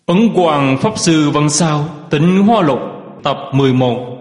Ấn Quang Pháp Sư Văn Sao Tịnh Hoa Lục tập 11.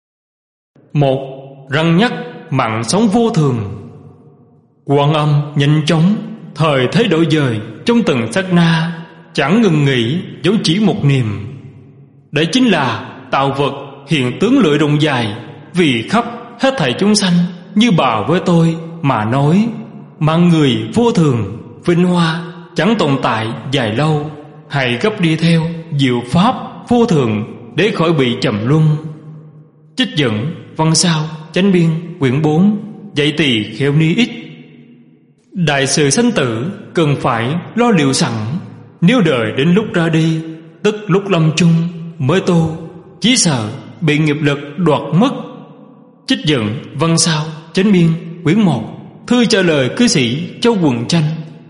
1. Răng nhắc mạng sống vô thường. Quan Âm nhanh chóng, thời thế đổi dời, trong từng sát na chẳng ngừng nghỉ, dấu chỉ một niềm. Đấy chính là tạo vật hiện tướng lưỡi rộng dài, vì khắp hết thảy chúng sanh như bà với tôi mà nói. Mạng người vô thường, vinh hoa chẳng tồn tại dài lâu. Hãy gấp đi theo diệu pháp vô thường để khỏi bị trầm luân. Trích dẫn Văn Sao Chánh Biên quyển 4 Dạy Tỳ Kheo Ni Ích. Đại sự sanh tử cần phải lo liệu sẵn, nếu đợi đến lúc ra đi, tức lúc lâm chung mới tu, chỉ sợ bị nghiệp lực đoạt mất. Trích dẫn Văn Sao Chánh Biên quyển 1 thư trả lời cư sĩ Châu Quần Tranh.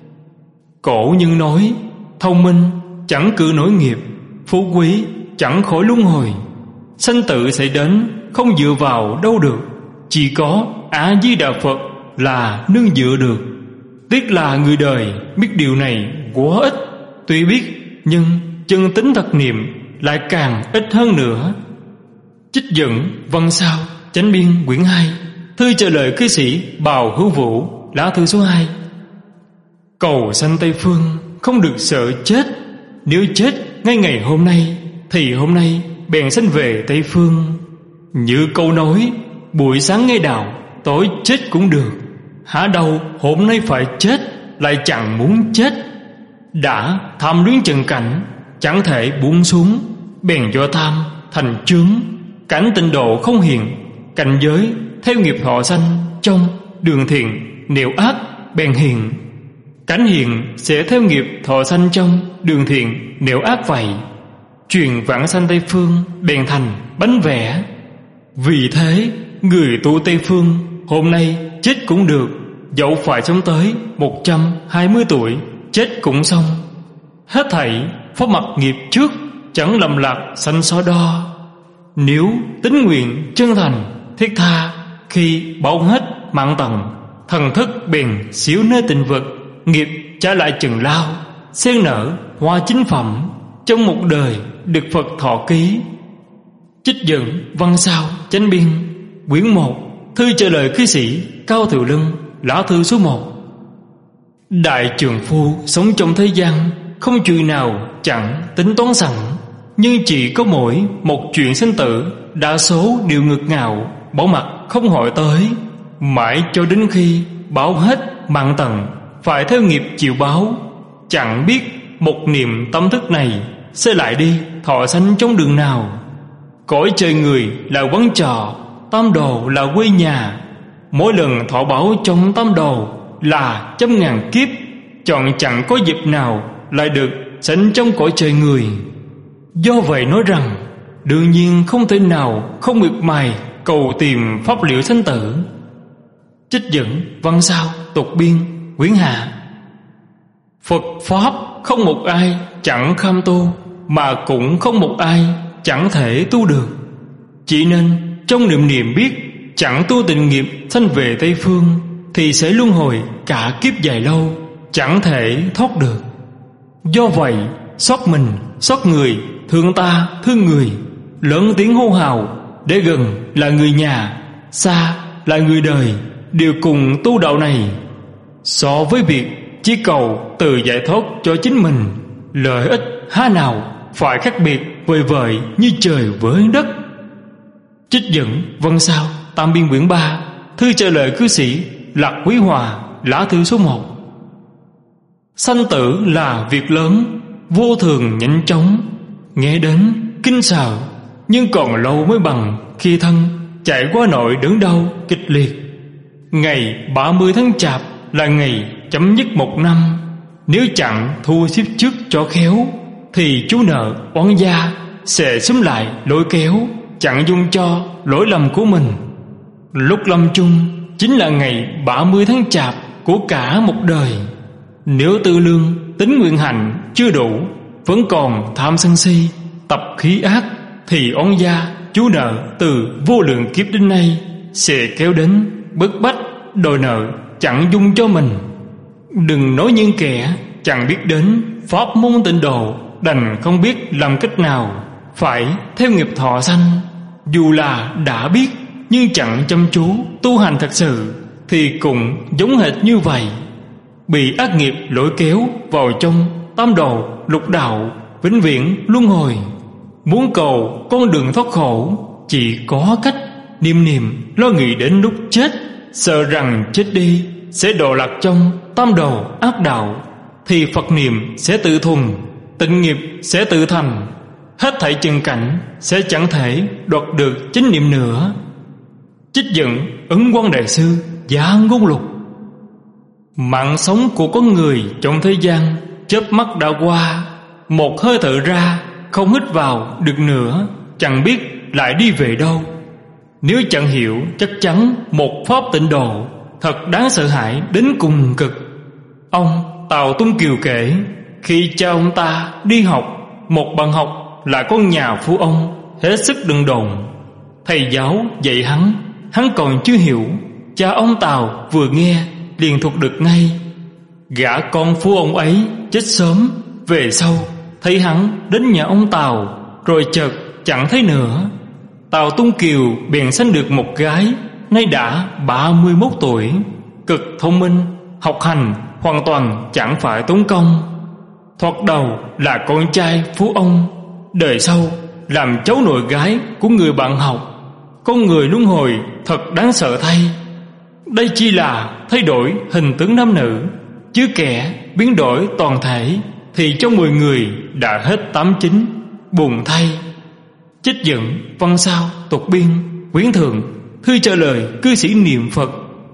Cổ nhân nói, thông minh chẳng cự nổi nghiệp, phú quý chẳng khỏi luân hồi. Sanh tử xảy đến không dựa vào đâu được, chỉ có A Di Đà Phật là nương dựa được. Tiếc là người đời biết điều này quá ít, tuy biết nhưng chân tính thật niệm lại càng ít hơn nữa. Trích dẫn Văn Sao Chánh Biên quyển 2 thư trả lời cư sĩ Bào Hữu Vũ lá thư số 2. Cầu sanh Tây Phương không được sợ chết. Nếu chết ngay ngày hôm nay thì hôm nay bèn sanh về Tây Phương. Như câu nói, buổi sáng nghe đạo, tối chết cũng được. Hả đâu hôm nay phải chết, lại chẳng muốn chết. Đã tham luyến trần cảnh, chẳng thể buông xuống, bèn do tham thành chướng. Cảnh tịnh độ không hiện, cảnh giới theo nghiệp thọ sanh trong đường thiện, nếu ác bèn hiện. Cảnh hiện sẽ theo nghiệp thọ sanh trong đường thiện, nếu ác vậy. Truyền vãng sanh Tây Phương bèn thành bánh vẽ. Vì thế người tu Tây Phương hôm nay chết cũng được, dẫu phải sống tới 120 tuổi chết cũng xong. Hết thảy phó mặc nghiệp trước, chẳng lầm lạc sanh so đo. Nếu tín nguyện chân thành thiết tha, khi bao hết mạng tầng, thần thức bèn xíu nơi tình vật, nghiệp trả lại chừng lao, sen nở hoa chính phẩm, trong một đời được Phật thọ ký. Trích dẫn Văn Sao Chánh Biên quyển 1 thư trả lời cư sĩ Cao Thiệu Lân lá thư số 1. Đại trường phu sống trong thế gian, không chuyện nào chẳng tính toán sẵn, nhưng chỉ có mỗi một chuyện sinh tử, đa số đều ngược ngạo, bỏ mặt không hỏi tới. Mãi cho đến khi báo hết mạng tầng, phải theo nghiệp chịu báo. Chẳng biết một niềm tâm thức này sẽ lại đi thọ sanh trong đường nào. Cõi trời người là quán trọ, tam đồ là quê nhà. Mỗi lần thọ báo trong tam đồ là trăm ngàn kiếp, chọn chẳng có dịp nào lại được sanh trong cõi trời người. Do vậy nói rằng, đương nhiên không thể nào không miệt mài cầu tìm pháp liệu sanh tử. Trích dẫn Văn Sao Tục Biên quyển hạ. Phật Pháp không một ai chẳng kham tu, mà cũng không một ai chẳng thể tu được. Chỉ nên trong niệm niệm biết, chẳng tu tình nghiệp sanh về Tây Phương, thì sẽ luân hồi cả kiếp dài lâu, chẳng thể thoát được. Do vậy xót mình xót người, thương ta thương người, lớn tiếng hô hào, để gần là người nhà, xa là người đời, đều cùng tu đạo này. So với việc chỉ cầu từ giải thoát cho chính mình, lợi ích há nào phải khác biệt vời vợi như trời với đất. Trích dẫn Văn Sao Tam Biên quyển 3 thư trả lời cư sĩ Lạc Quý Hòa lá thư số 1. Sanh tử là việc lớn, vô thường nhanh chóng, nghe đến kinh sợ, nhưng còn lâu mới bằng khi thân chạy qua nỗi đớn đau kịch liệt. Ngày 30 tháng Chạp là ngày chấm dứt một năm. Nếu chẳng thu xếp trước cho khéo, thì chú nợ oán gia sẽ xúm lại lôi kéo, chẳng dung cho lỗi lầm của mình. Lúc lâm chung chính là ngày 30 tháng Chạp của cả một đời. Nếu tư lương tính nguyện hạnh chưa đủ, vẫn còn tham sân si, tập khí ác, thì oán gia chú nợ từ vô lượng kiếp đến nay sẽ kéo đến bức bách đòi nợ chẳng dung cho mình. Đừng nói những kẻ chẳng biết đến pháp môn tịnh độ đành không biết làm cách nào, phải theo nghiệp thọ sanh. Dù là đã biết nhưng chẳng chăm chú tu hành thật sự thì cũng giống hệt như vậy, bị ác nghiệp lôi kéo vào trong tam đồ lục đạo, vĩnh viễn luân hồi. Muốn cầu con đường thoát khổ, chỉ có cách niệm niệm lo nghĩ đến lúc chết, sợ rằng chết đi sẽ đọa lạc trong tam đồ ác đạo, thì Phật niệm sẽ tự thuần, tịnh nghiệp sẽ tự thành, hết thảy chân cảnh sẽ chẳng thể đoạt được chánh niệm nữa. Trích dẫn Ấn Quang Đại Sư Giá Ngôn Lục. Mạng sống của con người trong thế gian chớp mắt đã qua, một hơi thở ra không hít vào được nữa, chẳng biết lại đi về đâu. Nếu chẳng hiểu chắc chắn một pháp tịnh độ thật đáng sợ hãi đến cùng cực. Ông Tào Tung Kiều kể, khi cha ông ta đi học, một bạn học là con nhà phú ông hết sức đần độn. Thầy giáo dạy hắn còn chưa hiểu, cha ông Tào vừa nghe liền thuộc được ngay. Gã con phú ông ấy chết sớm, về sau thấy hắn đến nhà ông Tào, rồi chợt chẳng thấy nữa. Tào Tung Kiều bèn sanh được một gái, nay đã 31 tuổi, cực thông minh, học hành hoàn toàn chẳng phải tốn công. Thoạt đầu là con trai phú ông, đời sau làm cháu nội gái của người bạn học. Con người luân hồi thật đáng sợ thay. Đây chỉ là thay đổi hình tướng nam nữ, chứ kẻ biến đổi toàn thể thì trong 10 người đã hết 8-9, buồn thay. Trích dẫn Văn Sao Tục Biên Quyển Thượng, thư trả lời cư sĩ niệm Phật.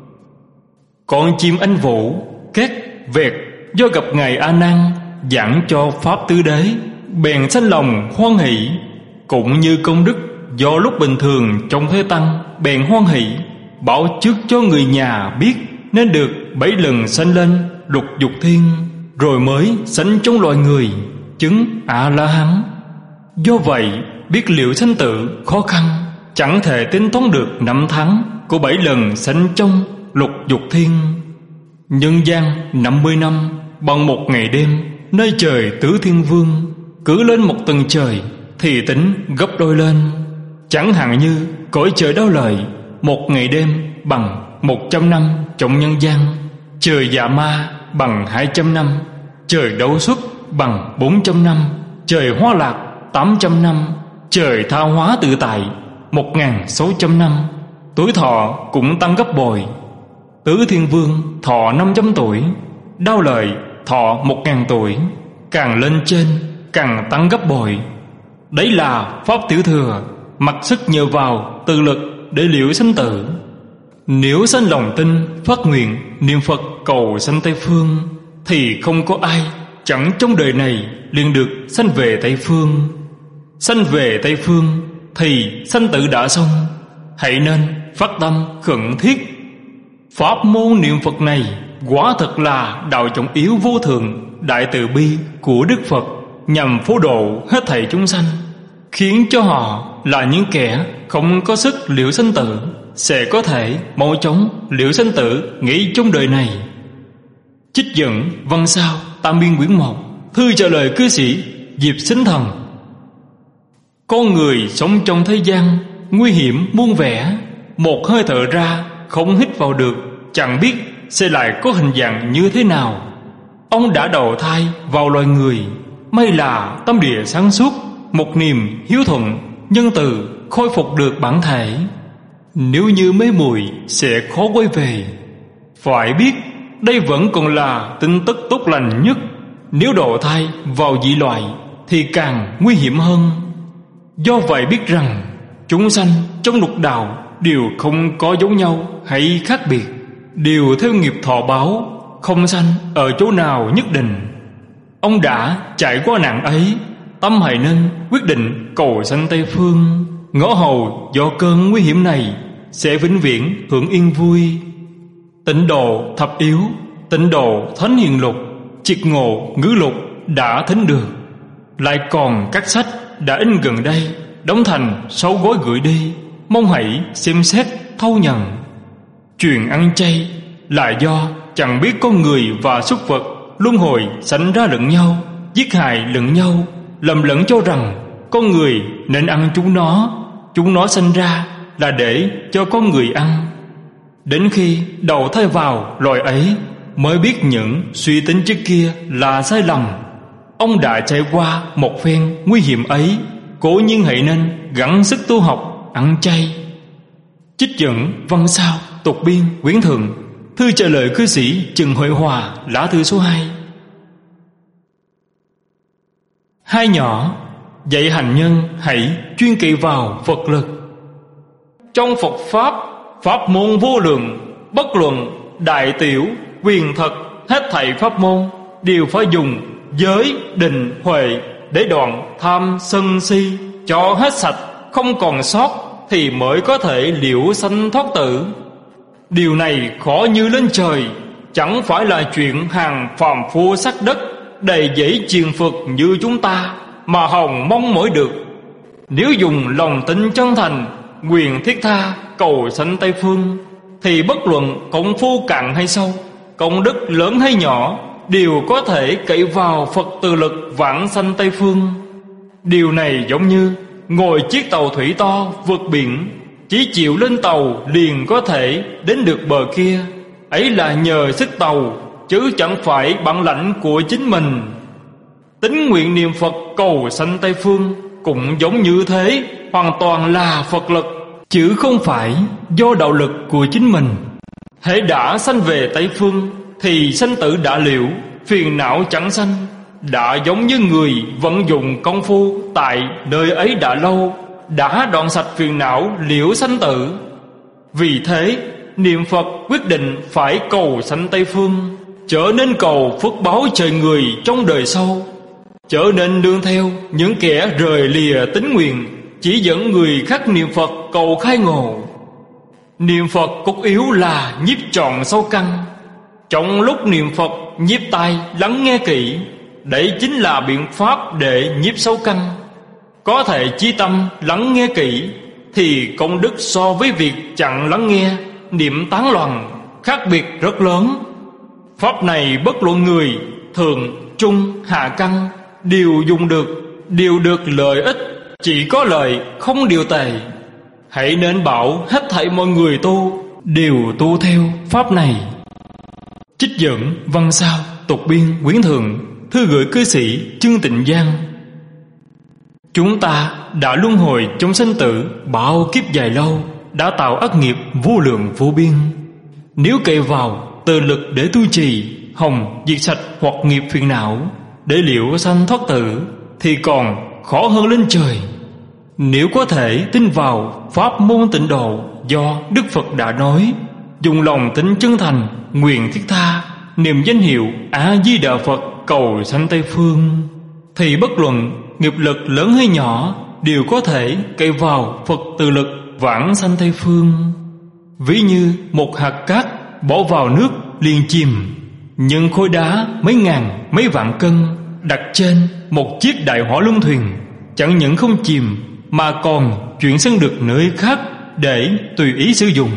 Con chim anh vũ két vẹt do gặp ngài A Nan giảng cho pháp tứ đế, bèn sanh lòng hoan hỷ. Cũng như công đức do lúc bình thường trong thế tăng, bèn hoan hỷ bảo trước cho người nhà biết, nên được 7 lần sanh lên lục dục thiên, rồi mới sanh trong loài người, chứng A La Hán. Do vậy biết liệu sanh tử khó khăn, chẳng thể tính toán được năm tháng của 7 lần sanh trong lục dục thiên. Nhân gian 50 năm bằng một ngày đêm, nơi trời tứ thiên vương, cứ lên một tầng trời thì tính gấp đôi lên. Chẳng hạn như cõi trời Đao Lợi, một ngày đêm bằng 100 năm trong nhân gian, trời Dạ Ma bằng 200 năm, trời Đấu Xuất bằng 400 năm, trời Hoa Lạc 800 năm, trời Tha Hóa Tự Tại 1600 năm. Tuổi thọ cũng tăng gấp bội. Tứ Thiên Vương thọ 500 tuổi, Đao Lợi thọ 1000 tuổi, càng lên trên càng tăng gấp bội. Đấy là pháp tiểu thừa, mặc sức nhờ vào tự lực để liễu sanh tử. Nếu sanh lòng tin phát nguyện niệm Phật cầu sanh Tây Phương, thì không có ai chẳng trong đời này liền được sanh về Tây Phương. Sanh về Tây Phương thì sanh tử đã xong, hãy nên phát tâm khẩn thiết. Pháp môn niệm Phật này quả thật là đạo trọng yếu vô thượng, đại từ bi của Đức Phật, nhằm phổ độ hết thảy chúng sanh, khiến cho họ là những kẻ không có sức liễu sanh tử sẽ có thể mau chóng liễu sanh tử nghĩ trong đời này. Trích dẫn Văn Sao Tam Biên Quyển 1, thư trả lời cư sĩ Diệp Sinh Thần. Con người sống trong thế gian nguy hiểm muôn vẻ, một hơi thở ra không hít vào được, chẳng biết sẽ lại có hình dạng như thế nào. Ông đã đầu thai vào loài người, may là tâm địa sáng suốt, một niềm hiếu thuận, nhân từ khôi phục được bản thể. Nếu như mê muội sẽ khó quay về. Phải biết đây vẫn còn là tin tức tốt lành nhất. Nếu độ thai vào dị loại thì càng nguy hiểm hơn. Do vậy biết rằng chúng sanh trong lục đạo đều không có giống nhau hay khác biệt, đều theo nghiệp thọ báo, không sanh ở chỗ nào nhất định. Ông đã trải qua nạn ấy, tâm hãy nên quyết định cầu sanh Tây Phương, ngõ hầu do cơn nguy hiểm này sẽ vĩnh viễn hưởng yên vui. Tịnh độ thập yếu, tịnh độ thánh hiền lục, triệt ngộ ngữ lục đã thính được. Lại còn các sách đã in gần đây, đóng thành 6 gói gửi đi, mong hãy xem xét thâu nhận. Chuyện ăn chay là do chẳng biết con người và súc vật luân hồi sanh ra lẫn nhau, giết hại lẫn nhau, lầm lẫn cho rằng con người nên ăn chúng nó sinh ra là để cho con người ăn. Đến khi đầu thai vào loài ấy mới biết những suy tính trước kia là sai lầm. Ông đã trải qua một phen nguy hiểm ấy, cố nhiên hãy nên gắng sức tu học ăn chay. Trích dẫn văn sao tục biên quyển thượng, thư trả lời cư sĩ Trần Huệ Hòa, lá thư số 2. Hai nhỏ, dạy hành nhân hãy chuyên kỵ vào Phật lực. Trong Phật Pháp, pháp môn vô lượng, bất luận đại tiểu, quyền thật, hết thảy pháp môn đều phải dùng giới, định, huệ để đoạn tham sân si cho hết sạch, không còn sót thì mới có thể liễu sanh thoát tử. Điều này khó như lên trời, chẳng phải là chuyện hàng phàm phu sắc đất đầy dẫy chiền phật như chúng ta mà hòng mong mỏi được. Nếu dùng lòng tin chân thành, nguyện thiết tha cầu sanh Tây Phương, thì bất luận công phu cạn hay sâu, công đức lớn hay nhỏ, đều có thể cậy vào Phật từ lực vãng sanh Tây Phương. Điều này giống như ngồi chiếc tàu thủy to vượt biển, chỉ chịu lên tàu liền có thể đến được bờ kia. Ấy là nhờ sức tàu, chứ chẳng phải bản lãnh của chính mình. Tín nguyện niệm Phật cầu sanh Tây Phương cũng giống như thế, hoàn toàn là Phật lực, chứ không phải do đạo lực của chính mình. Hễ đã sanh về Tây Phương thì sanh tử đã liễu, phiền não chẳng sanh. Đã giống như người vận dụng công phu tại nơi ấy đã lâu, đã đoạn sạch phiền não liễu sanh tử. Vì thế niệm Phật quyết định phải cầu sanh Tây Phương, trở nên cầu phước báo trời người trong đời sau, trở nên nương theo những kẻ rời lìa tín nguyện, chỉ dẫn người khác niệm Phật cầu khai ngộ. Niệm Phật cốt yếu là nhiếp trọn sâu căn. Trong lúc niệm Phật, nhiếp tai lắng nghe kỹ, đấy chính là biện pháp để nhiếp sâu căn. Có thể chí tâm lắng nghe kỹ thì công đức so với việc chẳng lắng nghe, niệm tán loạn, khác biệt rất lớn. Pháp này bất luận người thượng, trung, hạ căn đều dùng được, đều được lợi ích, chỉ có lợi không điều tệ. Hãy nên bảo hết thảy mọi người tu đều tu theo pháp này. Trích dẫn văn sao tục biên quyển thượng, thư gửi cư sĩ Trương Tịnh Giang. Chúng ta đã luân hồi trong sinh tử bao kiếp dài lâu, đã tạo ác nghiệp vô lượng vô biên. Nếu cậy vào từ lực để tu trì, hồng diệt sạch hoặc nghiệp phiền não, để liễu sanh thoát tử, thì còn khó hơn lên trời. Nếu có thể tin vào pháp môn tịnh độ do Đức Phật đã nói, dùng lòng tính chân thành, nguyện thiết tha, niệm danh hiệu A Di Đà Phật cầu sanh Tây Phương, thì bất luận nghiệp lực lớn hay nhỏ đều có thể cậy vào Phật từ lực vãng sanh Tây Phương. Ví như một hạt cát bỏ vào nước liền chìm, nhưng khối đá mấy ngàn mấy vạn cân đặt trên một chiếc đại hỏa luân thuyền, chẳng những không chìm mà còn chuyển sang được nơi khác để tùy ý sử dụng.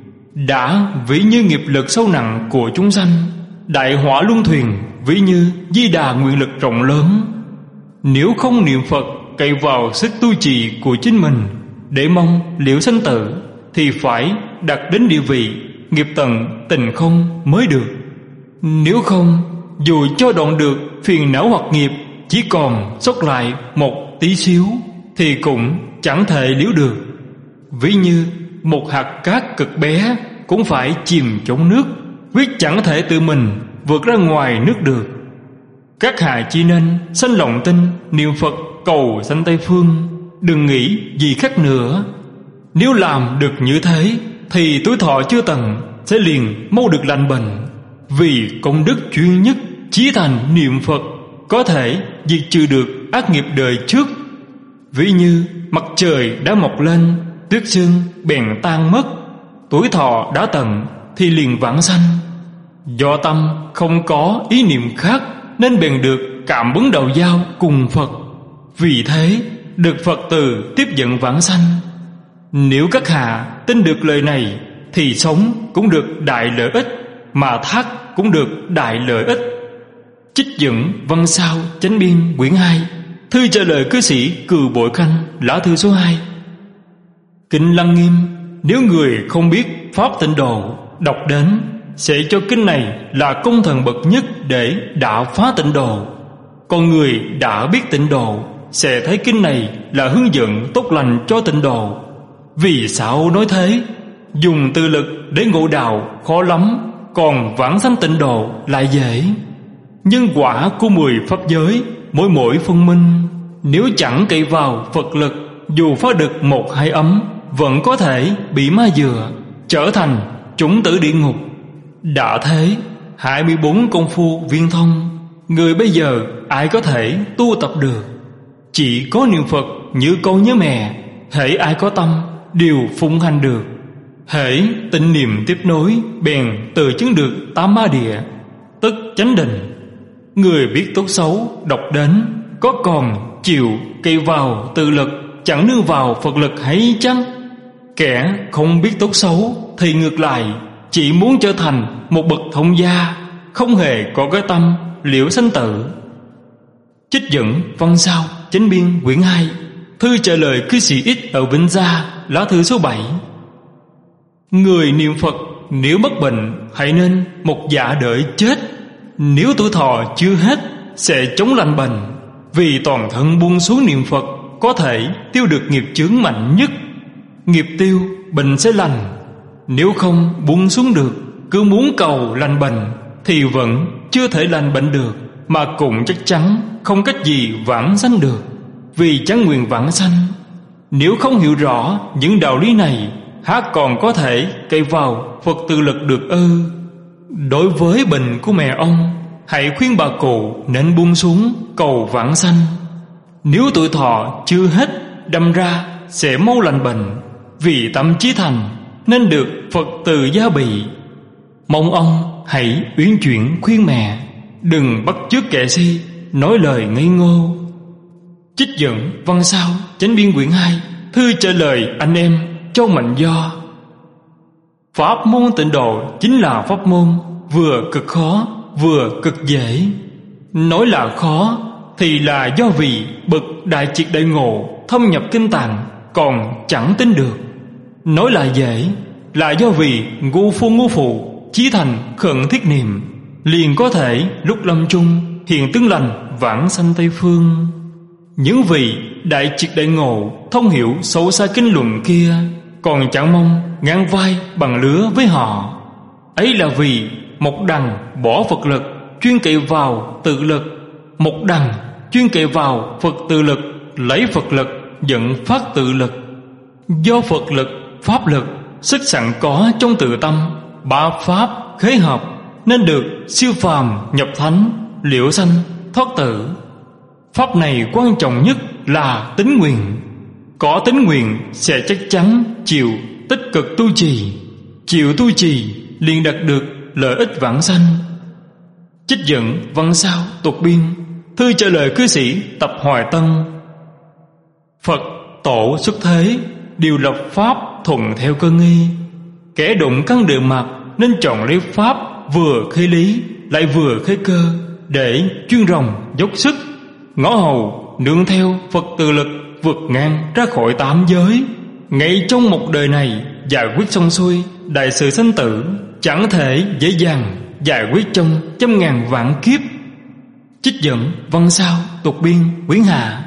Đã ví như nghiệp lực sâu nặng của chúng sanh, đại hỏa luân thuyền ví như di đà nguyện lực rộng lớn. Nếu không niệm Phật cậy vào sức tu trì của chính mình để mong liễu sanh tử, thì phải đạt đến địa vị nghiệp tận tình không mới được. Nếu không, dù cho đoạn được phiền não hoặc nghiệp chỉ còn sót lại một tí xíu, thì cũng chẳng thể liễu được. Ví như một hạt cát cực bé cũng phải chìm trong nước, quyết chẳng thể tự mình vượt ra ngoài nước được. Các hạ chỉ nên sanh lòng tin, niệm Phật cầu sanh Tây Phương, đừng nghĩ gì khác nữa. Nếu làm được như thế, thì tuổi thọ chưa tận sẽ liền mau được lành bệnh. Vì công đức chuyên nhất chí thành niệm Phật có thể diệt trừ được ác nghiệp đời trước. Ví như mặt trời đã mọc lên, tuyết sương bèn tan mất, tuổi thọ đã tận thì liền vãng sanh. Do tâm không có ý niệm khác nên bèn được cảm ứng đầu giao cùng Phật. Vì thế được Phật từ tiếp dẫn vãng sanh. Nếu các hạ tin được lời này thì sống cũng được đại lợi ích, mà thác cũng được đại lợi ích. Trích dẫn văn sao chánh biên quyển 2, thư trả lời cư sĩ Cừ Bội Khanh, lá thư số 2. Kinh Lăng Nghiêm, nếu người không biết pháp tịnh độ, đọc đến sẽ cho kinh này là công thần bậc nhất để đạo phá tịnh độ. Còn người đã biết tịnh độ sẽ thấy kinh này là hướng dẫn tốt lành cho tịnh độ. Vì sao nói thế? Dùng tự lực để ngộ đạo khó lắm, còn vãng sanh tịnh độ lại dễ. Nhân quả của 10 pháp giới mỗi phân minh, nếu chẳng cậy vào Phật lực, dù phá được 1-2 ấm vẫn có thể bị ma dựa, trở thành chủng tử địa ngục. Đã thế, 24 công phu viên thông, người bây giờ ai có thể tu tập được? Chỉ có niệm Phật như câu nhớ mẹ, hễ ai có tâm đều phụng hành được. Hễ tịnh niệm tiếp nối, bèn từ chứng được 8 ma địa, tức chánh định. Người biết tốt xấu đọc đến, có còn chịu cậy vào tự lực, chẳng nương vào Phật lực hay chăng? Kẻ không biết tốt xấu thì ngược lại chỉ muốn trở thành một bậc thông gia, không hề có cái tâm liễu sanh tử. Trích dẫn văn sao chánh biên quyển 2, thư trả lời cư sĩ Ít ở Vĩnh Gia, lá thư số 7. Người niệm Phật nếu mắc bệnh hãy nên một dạ đợi chết. Nếu tuổi thọ chưa hết sẽ chống lành bệnh, vì toàn thân buông xuống niệm Phật có thể tiêu được nghiệp chướng mạnh nhất. Nghiệp tiêu, bệnh sẽ lành. Nếu không buông xuống được, cứ muốn cầu lành bệnh thì vẫn chưa thể lành bệnh được, mà cũng chắc chắn không cách gì vãng sanh được, vì chẳng nguyện vãng sanh. Nếu không hiểu rõ những đạo lý này, há còn có thể cậy vào Phật tự lực được ư? Đối với bệnh của mẹ ông, hãy khuyên bà cụ nên buông xuống cầu vãng sanh. Nếu tuổi thọ chưa hết, đâm ra sẽ mau lành bệnh, vì tâm chí thành nên được Phật từ gia bị. Mong ông hãy uyển chuyển khuyên mẹ, đừng bắt chước kẻ si nói lời ngây ngô. Trích dẫn văn sao chánh biên quyển 2, thư trả lời anh em Châu Mạnh Do. Pháp môn tịnh độ chính là pháp môn vừa cực khó vừa cực dễ. Nói là khó thì là do vì bậc đại triệt đại ngộ thâm nhập kinh tạng còn chẳng tin được. Nói là dễ là do vì ngu phụ chí thành khẩn thiết niệm, liền có thể lúc lâm chung hiện tướng lành vãng sanh Tây phương. Những vị đại triệt đại ngộ thông hiểu sâu xa kinh luận kia còn chẳng mong ngang vai bằng lứa với họ. Ấy là vì một đằng bỏ Phật lực chuyên cậy vào tự lực, một đằng chuyên cậy vào Phật tự lực, lấy Phật lực dẫn phát tự lực. Do Phật lực, pháp lực, sức sẵn có trong tự tâm, ba pháp khế hợp nên được siêu phàm nhập thánh, liễu sanh thoát tử. Pháp này quan trọng nhất là tín nguyện. Có tín nguyện sẽ chắc chắn chịu tích cực tu trì, chịu tu trì liền đạt được lợi ích vãng sanh. Trích dẫn văn sao tục biên, thư trả lời cư sĩ Tập Hoài Tân. Phật tổ xuất thế đều lập pháp thuận theo cơ nghi. Kẻ đụng căn địa mạch nên chọn lấy pháp vừa khế lý lại vừa khế cơ, để chuyên rồng dốc sức ngõ hầu nương theo Phật tự lực vượt ngang ra khỏi 8 giới. Ngay trong một đời này giải quyết xong xuôi đại sự sanh tử, chẳng thể dễ dàng giải quyết trong 100.000 vạn kiếp. Trích dẫn văn sao tục biên quyển hạ.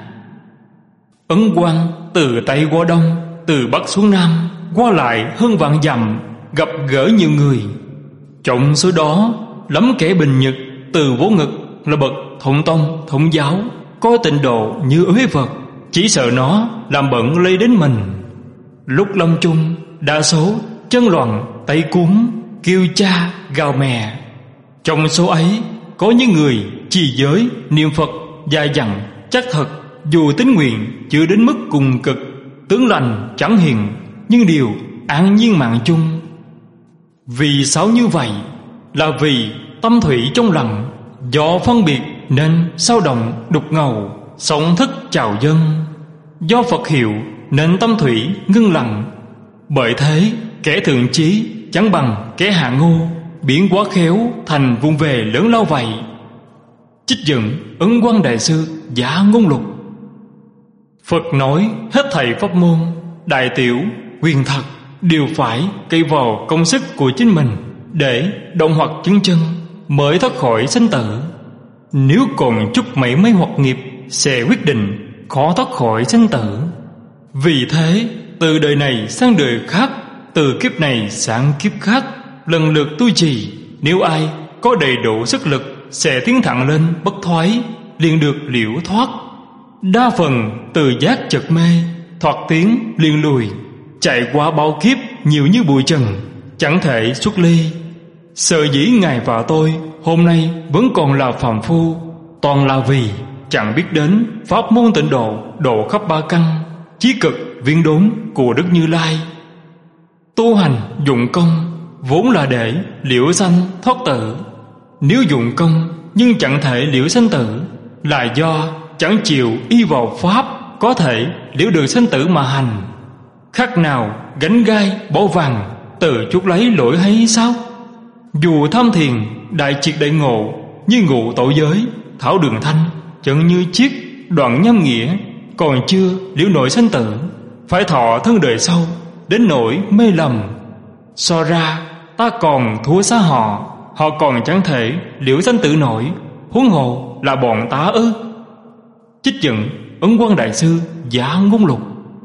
Ấn Quang từ Tây qua Đông, từ Bắc xuống Nam, qua lại hơn vạn dặm, gặp gỡ nhiều người. Trong số đó lắm kẻ bình nhật từ vô ngực là bậc thống tông thống giáo, coi tịnh độ như uế vật, chỉ sợ nó làm bận lây đến mình. Lúc lâm chung đa số chân loạn tay cúm, kêu cha gào mẹ. Trong số ấy có những người trì giới niệm Phật dài dặn chắc thật, dù tín nguyện chưa đến mức cùng cực, tướng lành chẳng hiện, nhưng đều an nhiên mạng chung. Vì sao như vậy? Là vì tâm thủy trong lặng, do phân biệt nên sao động đục ngầu, sống thức trào dâng. Do Phật hiệu nên tâm thủy ngưng lặng. Bởi thế kẻ thượng chí chẳng bằng kẻ hạ ngu, biến quá khéo thành vụng về lớn lao vậy. Trích dẫn Ấn Quang Đại Sư Giả Ngôn Lục. Phật nói hết thảy pháp môn, đại tiểu, quyền thật đều phải cậy vào công sức của chính mình để động hoặc chứng chân mới thoát khỏi sanh tử. Nếu còn chút mảy may hoặc nghiệp sẽ quyết định khó thoát khỏi sanh tử. Vì thế từ đời này sang đời khác, từ kiếp này sang kiếp khác, lần lượt tu trì. Nếu ai có đầy đủ sức lực sẽ tiến thẳng lên bất thoái, liền được liễu thoát. Đa phần từ giác chợt mê, thoạt tiến liền lùi, chạy qua bao kiếp nhiều như bụi trần, chẳng thể xuất ly. Sở dĩ ngài và tôi hôm nay vẫn còn là phàm phu, toàn là vì chẳng biết đến pháp môn tịnh độ, độ khắp ba căn, chí cực viên đốn của Đức Như Lai. Tu hành dụng công vốn là để liễu sanh thoát tử. Nếu dụng công nhưng chẳng thể liễu sanh tử, là do chẳng chịu y vào pháp có thể liễu được sanh tử mà hành. Khác nào gánh gai bỏ vàng, tự chuốc lấy lỗi hay sao? Dù tham thiền đại triệt đại ngộ, như ngộ tổ giới, thảo đường thanh, chân như chiết, đoạn nhâm nghĩa, còn chưa liễu nổi sanh tử, phải thọ thân đời sau đến nỗi mê lầm. So ra ta còn thua xa họ, họ còn chẳng thể liễu sanh tử nổi, huống hồ là bọn ta ư? Trích dẫn Ấn Quang Đại Sư Giả Ngôn Lục.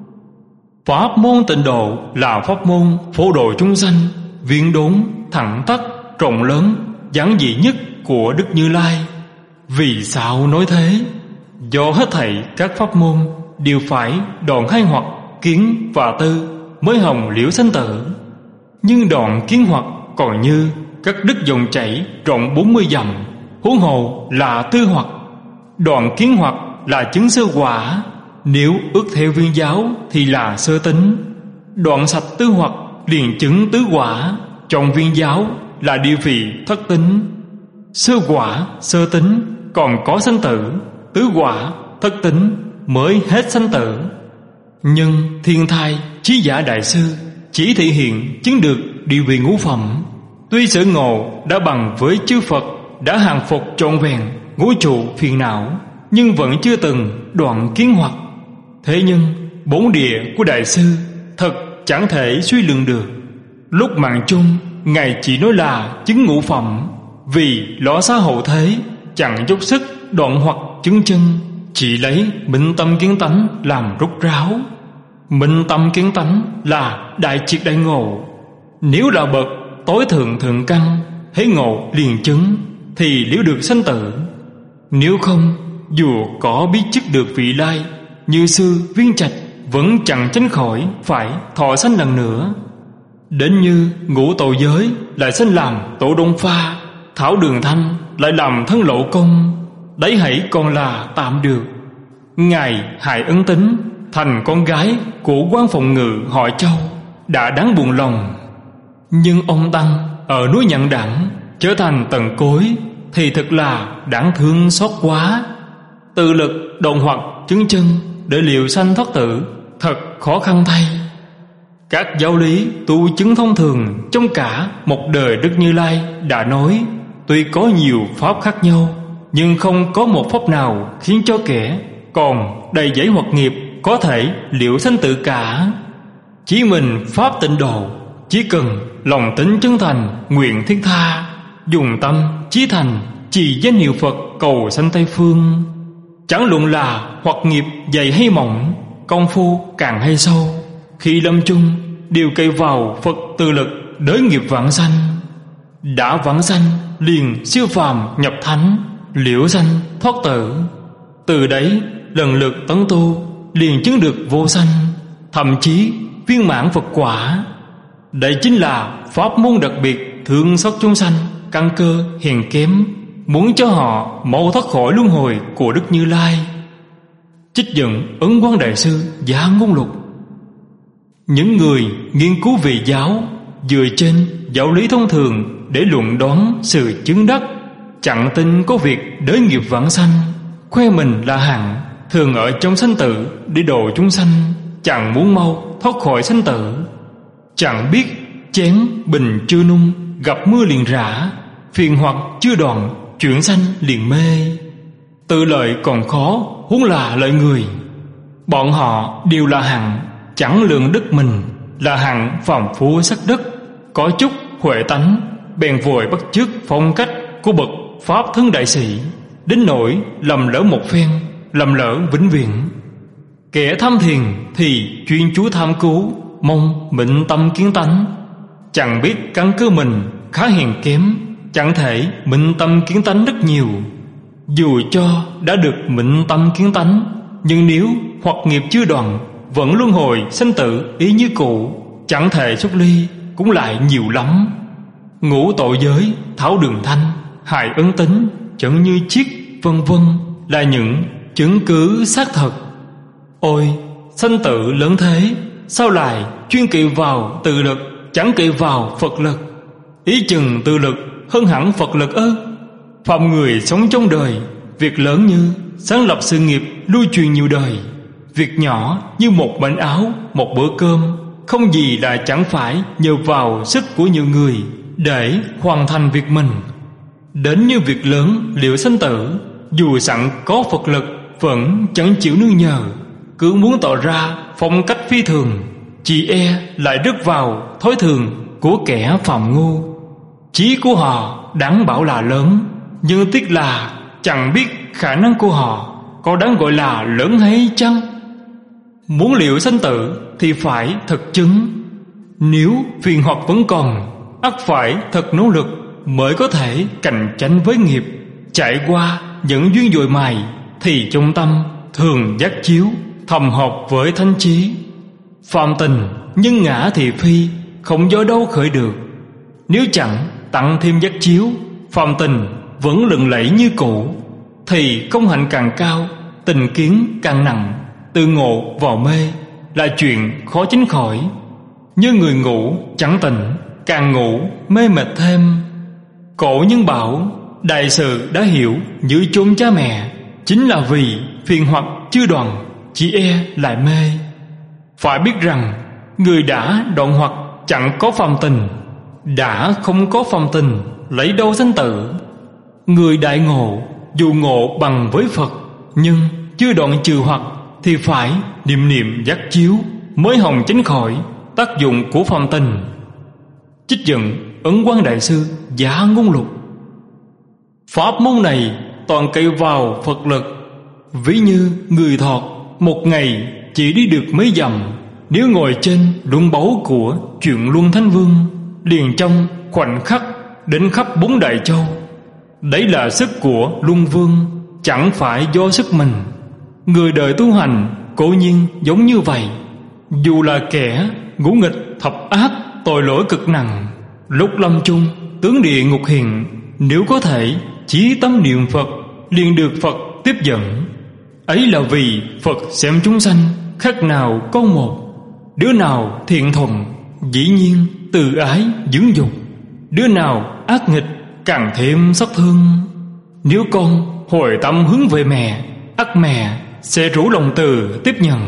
Pháp môn tịnh độ là pháp môn phổ độ chúng sanh, viên đốn, thẳng tắc, rộng lớn, giản dị nhất của Đức Như Lai. Vì sao nói thế? Do hết thảy các pháp môn đều phải đoạn hai hoặc kiến và tư mới hồng liễu sanh tử. Nhưng đoạn kiến hoặc còn như các đức dòng chảy rộng 40 dặm, huống hồ là tư hoặc. Đoạn kiến hoặc là chứng sơ quả, nếu ước theo viên giáo thì là sơ tính. Đoạn sạch tư hoặc liền chứng tứ quả, trong viên giáo là địa vị thất tính. Sơ quả, sơ tính còn có sanh tử, tứ quả, thất tính mới hết sanh tử. Nhưng Thiên Thai Trí Giả Đại Sư chỉ thể hiện chứng được địa vị ngũ phẩm. Tuy sở ngộ đã bằng với chư Phật, đã hàng phục trọn vẹn ngũ trụ phiền não, nhưng vẫn chưa từng đoạn kiến hoặc. Thế nhưng bốn địa của Đại Sư thật chẳng thể suy lượng được. Lúc mạng chung ngài chỉ nói là chứng ngũ phẩm, vì lõ xá hậu thế chẳng dốc sức đoạn hoặc chứng chân, chỉ lấy minh tâm kiến tánh làm rút ráo. Minh tâm kiến tánh là đại triệt đại ngộ. Nếu là bậc tối thượng thượng căn, hễ ngộ liền chứng thì liễu được sanh tử. Nếu không, dù có biết chức được vị lai như sư Viên Trạch, vẫn chẳng tránh khỏi phải thọ sanh lần nữa. Đến như Ngũ Tổ Giới lại sanh làm tổ Đông Pha, Thảo Đường Thanh lại làm thân Lộ Công, đấy hãy còn là tạm được. Ngài Hải Ân Tính thành con gái của quan phòng ngự họ Châu đã đáng buồn lòng. Nhưng ông Tăng ở núi Nhạn Đẳng trở thành tần cối thì thật là đáng thương xót quá. Tự lực đoạn hoặc chứng chân để liều sanh thoát tử thật khó khăn thay. Các giáo lý tu chứng thông thường trong cả một đời Đức Như Lai đã nói, tuy có nhiều pháp khác nhau, nhưng không có một pháp nào khiến cho kẻ còn đầy dẫy hoặc nghiệp có thể liễu sanh tử cả. Chỉ mình pháp tịnh độ, chỉ cần lòng tính chân thành, nguyện thiết tha, dùng tâm chí thành, trì danh hiệu Phật cầu sanh Tây phương. Chẳng luận là hoặc nghiệp dày hay mỏng, công phu càng hay sâu, khi lâm chung đều cậy vào Phật tự lực đới nghiệp vãng sanh. Đã vãng sanh liền siêu phàm nhập thánh, liễu sanh thoát tử. Từ đấy lần lượt tấn tu, liền chứng được vô sanh, thậm chí viên mãn Phật quả. Đây chính là pháp môn đặc biệt thương xót chúng sanh căn cơ hèn kém, muốn cho họ mau thoát khỏi luân hồi của Đức Như Lai. Trích dẫn Ấn Quang Đại Sư Giả Ngôn Lục. Những người nghiên cứu về giáo dựa trên giáo lý thông thường để luận đoán sự chứng đắc, chẳng tin có việc đới nghiệp vãng sanh, khoe mình là hạng, thường ở trong sanh tử để độ chúng sanh, chẳng muốn mau thoát khỏi sanh tử. Chẳng biết chén bình chưa nung, gặp mưa liền rã, phiền hoặc chưa đoạn, chuyển sanh liền mê. Tự lợi còn khó, huống là lợi người. Bọn họ đều là hạng chẳng lượng đức mình, là hạng phàm phu sắc đất, có chút huệ tánh, bèn vội bắt chước phong cách của bậc pháp thân đại sĩ, đến nỗi lầm lỡ một phen, lầm lỡ vĩnh viễn. Kẻ tham thiền thì chuyên chú tham cứu, mong mịnh tâm kiến tánh, chẳng biết căn cơ mình khá hèn kém, chẳng thể mịnh tâm kiến tánh rất nhiều. Dù cho đã được mịnh tâm kiến tánh, nhưng nếu hoặc nghiệp chưa đoạn, vẫn luân hồi sanh tử ý như cũ, chẳng thể xuất ly, cũng lại nhiều lắm. Ngũ tội giới, thảo đường thanh, hại ân tính, chẩn như chiết, vân vân, là những chứng cứ xác thật. Ôi, sanh tử lớn thế, sao lại chuyên kỵ vào tự lực, chẳng kỵ vào Phật lực? Ý chừng tự lực hơn hẳn Phật lực ư? Phạm người sống trong đời, việc lớn như sáng lập sự nghiệp lưu truyền nhiều đời, việc nhỏ như một mảnh áo, một bữa cơm, không gì là chẳng phải nhờ vào sức của nhiều người để hoàn thành việc mình. Đến như việc lớn liệu sanh tử, dù sẵn có Phật lực vẫn chẳng chịu nương nhờ, cứ muốn tỏ ra phong cách phi thường, chỉ e lại rớt vào thói thường của kẻ phàm ngu. Chí của họ đáng bảo là lớn, nhưng tiếc là chẳng biết khả năng của họ có đáng gọi là lớn hay chăng? Muốn liệu sanh tử thì phải thật chứng. Nếu phiền hoặc vẫn còn, ắt phải thật nỗ lực mới có thể cạnh tranh với nghiệp. Trải qua những duyên dồi mài, thì trong tâm thường giác chiếu, thầm hợp với thánh trí. Phàm tình nhưng ngã thì phi, không do đâu khởi được. Nếu chẳng tặng thêm giác chiếu, phàm tình vẫn lừng lẫy như cũ, thì công hạnh càng cao, tình kiến càng nặng, tự ngộ vào mê là chuyện khó tránh khỏi. Như người ngủ chẳng tỉnh, càng ngủ mê mệt thêm. Cổ nhân bảo đại sự đã hiểu như chôn cha mẹ, chính là vì phiền hoặc chưa đoạn, chỉ e lại mê. Phải biết rằng người đã đoạn hoặc chẳng có phàm tình, đã không có phàm tình lấy đâu sanh tử. Người đại ngộ dù ngộ bằng với Phật, nhưng chưa đoạn trừ hoặc thì phải niệm niệm giác chiếu mới hòng tránh khỏi tác dụng của phàm tình. Trích dẫn Ấn Quang Đại Sư Giá Ngôn Lục. Pháp môn này toàn cậy vào Phật lực. Ví như người thọt một ngày chỉ đi được mấy dặm, nếu ngồi trên luân báu của chuyện Luân Thánh Vương, liền trong khoảnh khắc đến khắp 4 đại châu. Đấy là sức của Luân Vương, chẳng phải do sức mình. Người đời tu hành cố nhiên giống như vậy. Dù là kẻ ngũ nghịch thập ác, tội lỗi cực nặng, lúc lâm chung tướng địa ngục hiện, nếu có thể chí tâm niệm Phật, liền được Phật tiếp dẫn. Ấy là vì Phật xem chúng sanh khác nào con một. Đứa nào thiện thuần, dĩ nhiên từ ái dưỡng dục. Đứa nào ác nghịch, càng thêm xót thương. Nếu con hồi tâm hướng về mẹ, ắt mẹ sẽ rủ lòng từ tiếp nhận.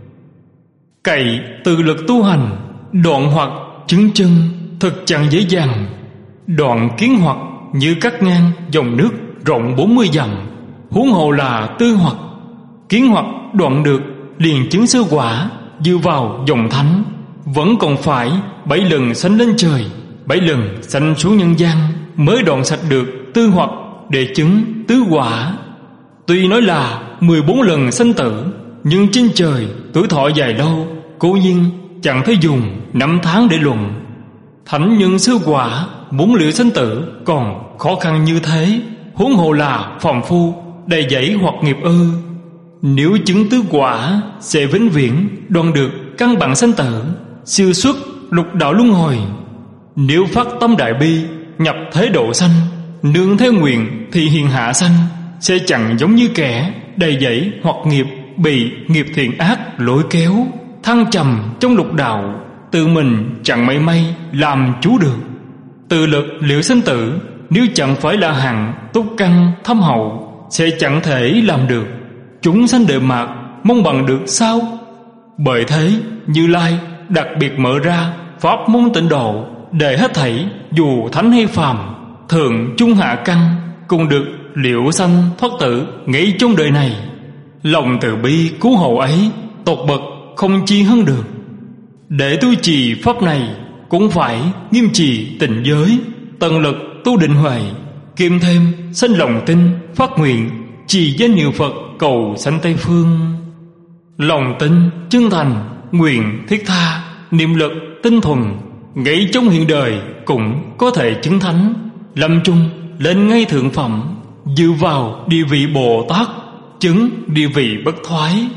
Cậy tự lực tu hành, đoạn hoặc chứng chân thật chẳng dễ dàng. Đoạn kiến hoặc như cắt ngang dòng nước rộng 40 dặm, huống hồ là tư hoặc. Kiến hoặc đoạn được liền chứng sơ quả, dựa vào dòng thánh, vẫn còn phải 7 lần sanh lên trời, 7 lần sanh xuống nhân gian, mới đoạn sạch được tư hoặc để chứng tứ quả. Tuy nói là 14 lần sanh tử, nhưng trên trời tuổi thọ dài lâu, cố nhiên chẳng thể dùng năm tháng để luận. Thánh nhân sơ quả muốn liệu sanh tử còn khó khăn như thế, huống hồ là phàm phu đầy dẫy hoặc nghiệp ư? Nếu chứng tứ quả sẽ vĩnh viễn đoạn được căn bản sanh tử, siêu xuất lục đạo luân hồi. Nếu phát tâm đại bi, nhập thế độ sanh, nương theo nguyện thì hiền hạ sanh, sẽ chẳng giống như kẻ đầy dẫy hoặc nghiệp bị nghiệp thiện ác lôi kéo, thăng trầm trong lục đạo, tự mình chẳng mảy may làm chủ được. Tự lực liệu sanh tử, nếu chẳng phải là hạng túc căn thâm hậu, sẽ chẳng thể làm được. Chúng sanh đời mạt mong bằng được sao? Bởi thế Như Lai đặc biệt mở ra pháp môn tịnh độ, để hết thảy dù thánh hay phàm, thượng trung hạ căn cùng được liễu sanh thoát tử ngay trong đời này. Lòng từ bi cứu hộ ấy tột bậc không chi hơn được. Để tu trì pháp này cũng phải nghiêm trì tịnh giới, tận lực tu định huệ, kiệm thêm sanh lòng tin phát nguyện, trì danh niệm Phật cầu sanh Tây phương. Lòng tin chân thành, nguyện thiết tha, niệm lực tinh thuần, ngay trong hiện đời cũng có thể chứng thánh, lâm chung lên ngay thượng phẩm, dự vào địa vị Bồ Tát, chứng địa vị bất thoái.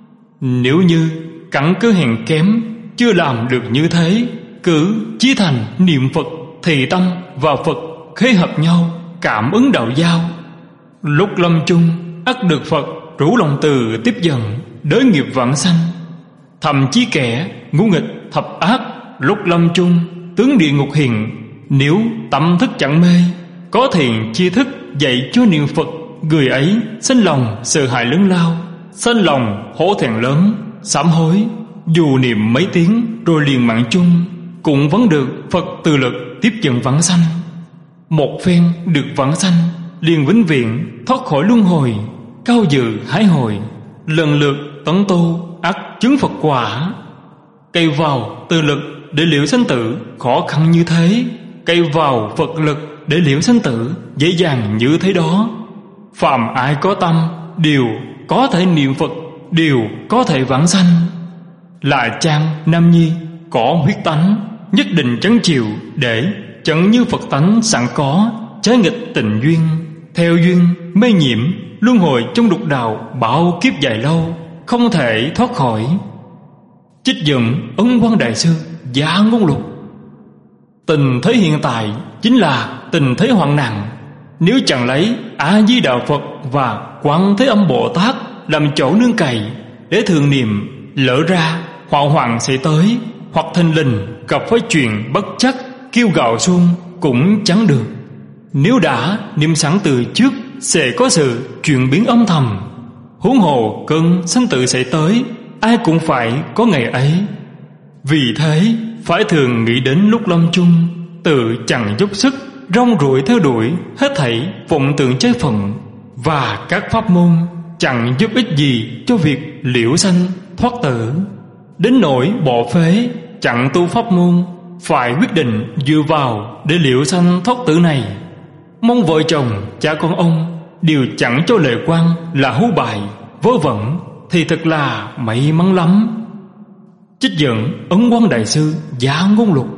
Nếu như căn cơ hèn kém chưa làm được như thế, cứ chí thành niệm Phật, thì tâm và Phật khế hợp nhau, cảm ứng đạo giao. Lúc lâm chung ắt được Phật rủ lòng từ tiếp dần, đới nghiệp vãng sanh. Thậm chí kẻ ngu nghịch thập ác lúc lâm chung tướng địa ngục hiện, nếu tâm thức chẳng mê, có thiền chi thức dạy cho niệm Phật, người ấy sanh lòng sợ hãi lớn lao, sanh lòng hổ thẹn lớn, sám hối. Dù niệm mấy tiếng rồi liền mạng chung, cũng vẫn được Phật từ lực tiếp dẫn vãng sanh. Một phen được vãng sanh, liền vĩnh viễn thoát khỏi luân hồi, cao dự hái hồi, lần lượt tấn tu ắt chứng Phật quả. Cây vào từ lực để liễu sanh tử khó khăn như thế, cây vào Phật lực để liễu sanh tử dễ dàng như thế đó. Phàm ai có tâm đều có thể niệm Phật, đều có thể vãng sanh. Là Trang Nam Nhi có huyết tánh, nhất định chấn chịu để chẳng như Phật tánh sẵn có, trái nghịch tình duyên, theo duyên mê nhiễm, luân hồi trong lục đạo bao kiếp dài lâu, không thể thoát khỏi. Trích dẫn Ấn Quang Đại Sư Giá Ngôn Lục. Tình thế hiện tại chính là tình thế hoạn nạn. Nếu chẳng lấy A Di Đà Phật và Quan Thế Âm Bồ Tát làm chỗ nương cày để thường niệm, lỡ ra họa hoạn sẽ tới, hoặc thình lình gặp phải chuyện bất trắc, kêu gào xuông cũng chẳng được. Nếu đã niệm sẵn từ trước, sẽ có sự chuyển biến âm thầm. Huống hồ cơn sanh tử sẽ tới, ai cũng phải có ngày ấy. Vì thế phải thường nghĩ đến lúc lâm chung, tự chẳng dốc sức rong ruổi theo đuổi hết thảy vọng tưởng trái phận, và các pháp môn chẳng giúp ích gì cho việc liễu sanh thoát tử. Đến nỗi bỏ phế chẳng tu pháp môn, phải quyết định dựa vào để liễu sanh thoát tử này. Mong vợ chồng cha con ông đều chẳng cho lệ quan là hú bài vớ vẩn, thì thật là may mắn lắm. Trích dẫn Ấn Quang Đại Sư Giá Ngôn Lục.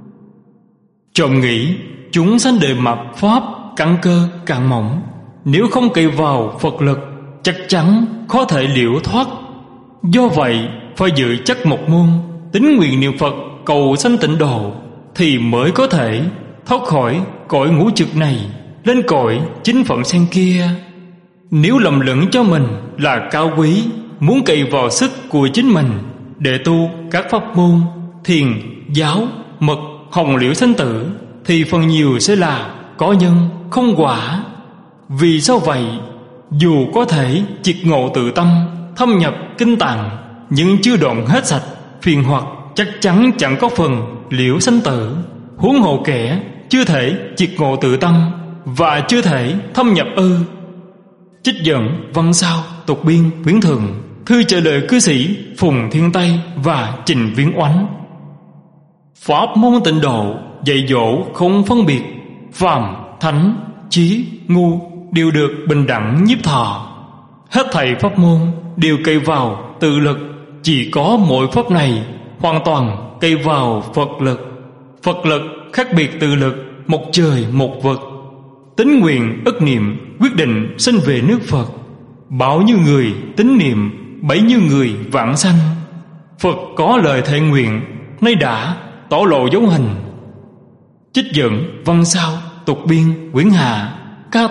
Chồng nghĩ chúng sanh đề mạt pháp căn cơ càng mỏng, nếu không cậy vào Phật lực chắc chắn khó thể liễu thoát. Do vậy phải giữ chắc một môn, tín nguyện niệm Phật cầu sanh tịnh độ, thì mới có thể thoát khỏi cõi ngũ trực này, lên cõi chính phẩm sen kia. Nếu lầm lẫn cho mình là cao quý, muốn cậy vào sức của chính mình để tu các pháp môn thiền, giáo, mật, hồng liễu sanh tử, thì phần nhiều sẽ là có nhân không quả. Vì sao vậy? Dù có thể triệt ngộ tự tâm, thâm nhập kinh tạng, nhưng chưa đoạn hết sạch phiền hoặc, chắc chắn chẳng có phần liễu sanh tử. Huống hồ kẻ chưa thể triệt ngộ tự tâm và chưa thể thâm nhập ư? Trích dẫn Văn Sao Tục Biên Quyển Thường, thư trả lời cư sĩ Phùng Thiên Tây và Trình Viễn Oánh. Pháp môn tịnh độ dạy dỗ không phân biệt, phàm, thánh, trí, ngu đều được bình đẳng nhiếp thọ. Hết thảy pháp môn đều cậy vào tự lực, chỉ có mỗi pháp này hoàn toàn cậy vào Phật lực. Phật lực khác biệt tự lực, một trời một vực. Tín nguyện ức niệm quyết định sinh về nước Phật. Bao nhiêu người tín niệm, bấy nhiêu người vãng sanh. Phật có lời thệ nguyện, nay đã tỏ lộ dấu hình. Trích dẫn Văn Sao Tục Biên Quyển Hạ. Các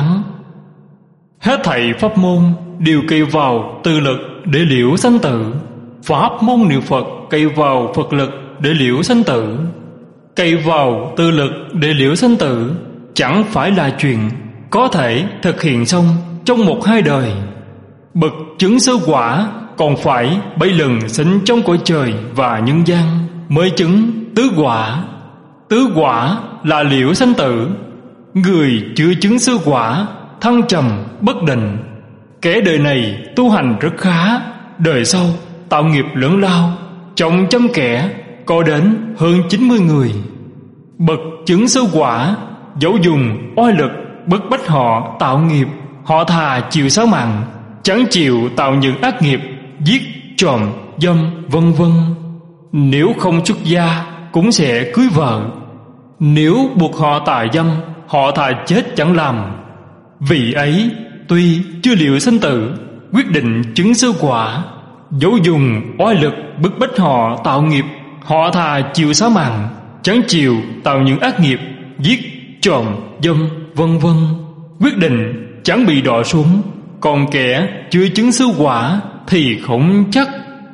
hết thảy pháp môn đều cậy vào tự lực để liễu sanh tử. Pháp môn niệm Phật cậy vào Phật lực để liễu sanh tử. Cậy vào tự lực để liễu sanh tử chẳng phải là chuyện có thể thực hiện xong trong một hai đời. Bậc chứng sơ quả còn phải 7 lần sinh trong cõi trời và nhân gian mới chứng tứ quả. Tứ quả là liễu sanh tử. Người chưa chứng sơ quả thăng trầm bất định. Kẻ đời này tu hành rất khá, đời sau tạo nghiệp lớn lao, trong trăm kẻ có đến hơn 90 người. Bậc chứng sơ quả, dẫu dùng oai lực bức bách họ tạo nghiệp, họ thà chịu sáu mạng, chẳng chịu tạo những ác nghiệp giết, trộm, dâm, vân vân. Nếu không xuất gia cũng sẽ cưới vợ. Nếu buộc họ tà dâm, họ thà chết chẳng làm. Vì ấy tuy chưa liệu sanh tử, quyết định chứng sơ quả, dẫu dùng oai lực bức bách họ tạo nghiệp, họ thà chịu sáu mạng, chẳng chịu tạo những ác nghiệp giết, trộm, dâm, vân vân. Quyết định chẳng bị đọa xuống. Còn kẻ chưa chứng sơ quả thì không chắc.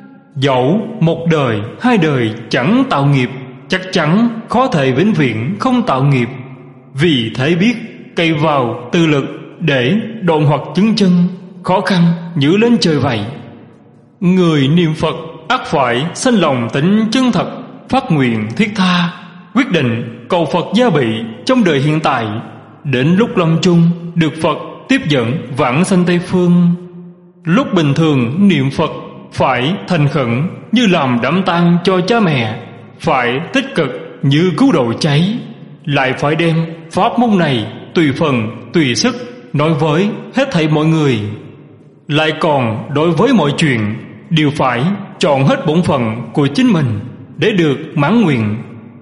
Dẫu một đời, hai đời chẳng tạo nghiệp, chắc chắn khó thể vĩnh viễn không tạo nghiệp. Vì thế biết cày vào tư lực để độn hoặc chứng chân, khó khăn như lên trời vậy. Người niệm Phật ắt phải sanh lòng tính chân thật, phát nguyện thiết tha, quyết định cầu Phật gia bị trong đời hiện tại, đến lúc lâm chung được Phật tiếp dẫn vãng sanh Tây Phương. Lúc bình thường niệm Phật phải thành khẩn như làm đám tang cho cha mẹ, phải tích cực như cứu đầu cháy, lại phải đem pháp môn này tùy phần tùy sức nói với hết thảy mọi người. Lại còn đối với mọi chuyện đều phải chọn hết bổn phận của chính mình để được mãn nguyện.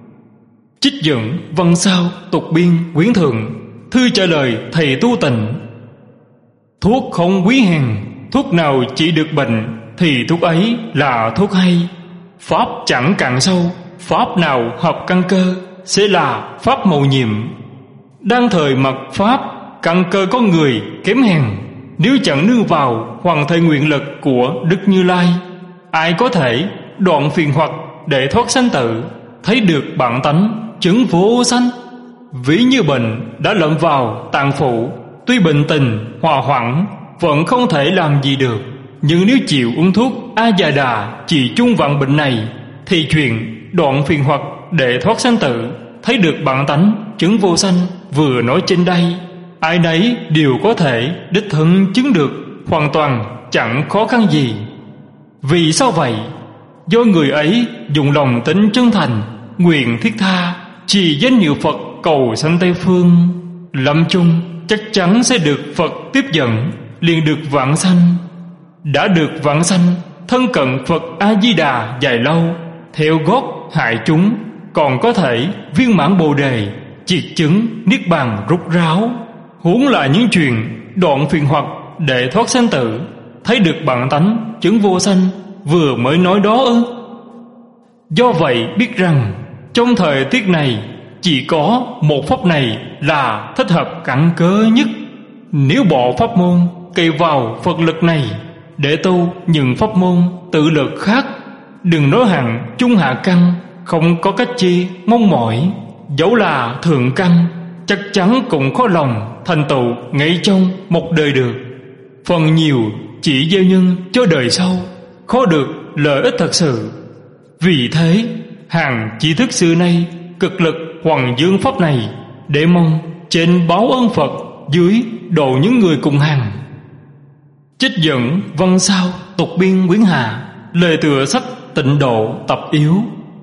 Trích dẫn văn sao tục biên quyển thượng, thư trả lời thầy tu tịnh. Thuốc không quý hèn, thuốc nào trị được bệnh thì thuốc ấy là thuốc hay. Pháp chẳng cạn sâu, pháp nào hợp căn cơ sẽ là pháp mầu nhiệm. Đang thời mật pháp, căn cơ có người kém hèn, nếu chẳng nương vào hoàng thể nguyện lực của Đức Như Lai, ai có thể đoạn phiền hoặc để thoát sanh tử, thấy được bản tánh chứng vô sanh. Ví như bệnh đã lậm vào tạng phủ, tuy bệnh tình hòa hoãn vẫn không thể làm gì được, nhưng nếu chịu uống thuốc A Già Đà trị chung vạn bệnh này, thì chuyện đoạn phiền hoặc để thoát sanh tử, thấy được bản tánh chứng vô sanh vừa nói trên đây, ai nấy đều có thể đích thân chứng được, hoàn toàn chẳng khó khăn gì. Vì sao vậy? Do người ấy dùng lòng tính chân thành, nguyện thiết tha, trì danh hiệu Phật cầu sanh Tây Phương, lâm chung chắc chắn sẽ được Phật tiếp dẫn, liền được vãng sanh. Đã được vãng sanh, thân cận Phật A Di Đà dài lâu, theo gót hại chúng, còn có thể viên mãn Bồ Đề, triệt chứng niết bàn rút ráo. Huống là những chuyện đoạn phiền hoặc để thoát sanh tử, thấy được bản tánh chứng vô sanh vừa mới nói đó ư? Do vậy biết rằng trong thời tiết này chỉ có một pháp này là thích hợp căn cơ nhất. Nếu bỏ pháp môn cày vào Phật lực này để tu những pháp môn tự lực khác, đừng nói hẳn trung hạ căn, không có cách chi mong mỏi. Dẫu là thượng căn, chắc chắn cũng khó lòng thành tựu ngay trong một đời được. Phần nhiều chỉ gieo nhân cho đời sau, khó được lợi ích thật sự. Vì thế hàng tri thức xưa nay cực lực hoằng dương pháp này, để mong trên báo ơn Phật, dưới độ những người cùng hàng. Trích dẫn văn sao tục biên quyển hạ, lời tựa sách Tịnh Độ tập yếu.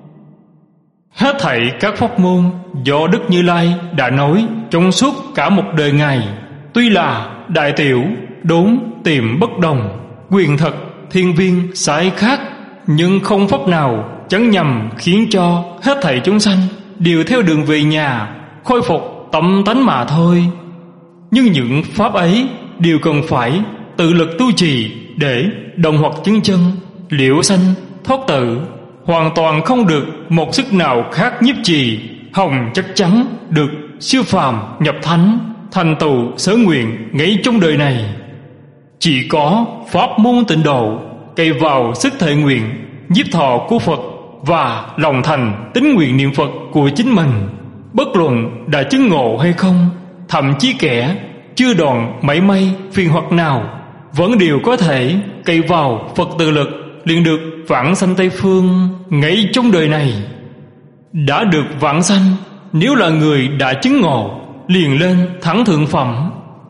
Hết thảy các pháp môn do Đức Như Lai đã nói trong suốt cả một đời Ngài, tuy là đại tiểu đốn tìm bất đồng, quyền thật thiên viên sai khác, nhưng không pháp nào chẳng nhằm khiến cho hết thảy chúng sanh đều theo đường về nhà, khôi phục tâm tánh mà thôi. Nhưng những pháp ấy đều cần phải tự lực tu trì để đồng hoặc chứng chân, liễu sanh thoát tử, hoàn toàn không được một sức nào khác nhiếp trì, hồng chắc chắn được siêu phàm nhập thánh, thành tựu sở nguyện ngay trong đời này. Chỉ có pháp môn Tịnh Độ cày vào sức thể nguyện, nhiếp thọ của Phật và lòng thành tín nguyện niệm Phật của chính mình, bất luận đã chứng ngộ hay không, thậm chí kẻ chưa đoạn mảy may phiền hoặc nào, vẫn đều có thể cày vào Phật tự lực, liền được vãng sanh Tây Phương ngay trong đời này. Đã được vãng sanh, nếu là người đã chứng ngộ, liền lên thắng thượng phẩm.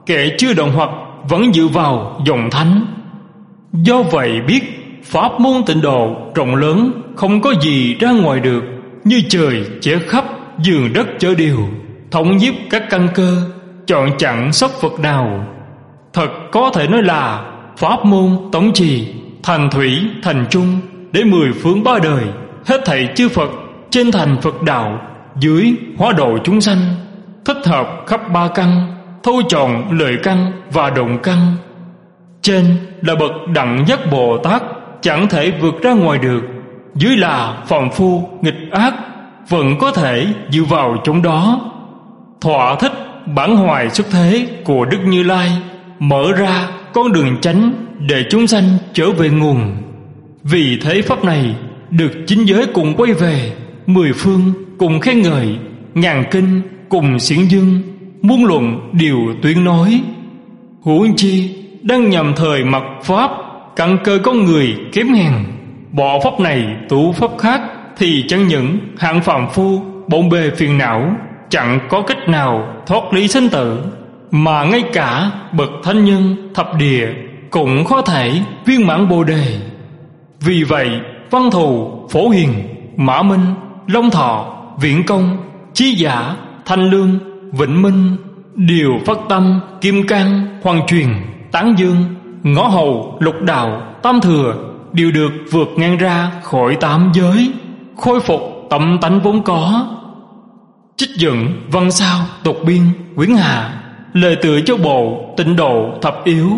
kẻ chưa đồng hoặc vẫn dựa vào dòng thánh. Do vậy biết pháp môn tịnh độ rộng lớn, không có gì ra ngoài được, như trời che khắp, giường đất chở điều, thống nhiếp các căn cơ, chọn chẳng sót Phật nào. Thật có thể nói là pháp môn tổng trì, thành thủy thành trung, để 10 phương 3 đời, hết thảy chư Phật trên thành Phật đạo, dưới hóa độ chúng sanh, thích hợp khắp 3 căn, thâu chọn lợi căn và động căn. Trên là bậc đẳng giác Bồ Tát, chẳng thể vượt ra ngoài được. Dưới là phàm phu nghịch ác, vẫn có thể dựa vào trong đó. Thỏa thích bản hoài xuất thế của Đức Như Lai, mở ra con đường chánh để chúng sanh trở về nguồn. Vì thế pháp này được chín giới cùng quay về, 10 phương cùng khen ngợi, ngàn kinh cùng xiển dương, muôn luận đều tuyên nói. Huống chi đang nhằm thời mặc pháp, căn cơ con người kém hèn, bỏ pháp này tu pháp khác, thì chẳng những hạng phàm phu bộn bề phiền não, chẳng có cách nào thoát lý sinh tử, mà ngay cả bậc thánh nhân thập địa cũng khó thể viên mãn Bồ đề. Vì vậy Văn Thù, Phổ Hiền, Mã Minh, Long Thọ, Viễn Công, Chí Giả, Thanh Lương, Vĩnh Minh đều phát tâm Kim Cang, Hoàng Truyền, Tán Dương, Ngõ Hầu, Lục Đạo, Tam Thừa đều được vượt ngang ra khỏi 8 giới, khôi phục tâm tánh vốn có. Trích dẫn văn sao tục biên quyển hạ, lời tựa cho bộ tịnh độ thập yếu.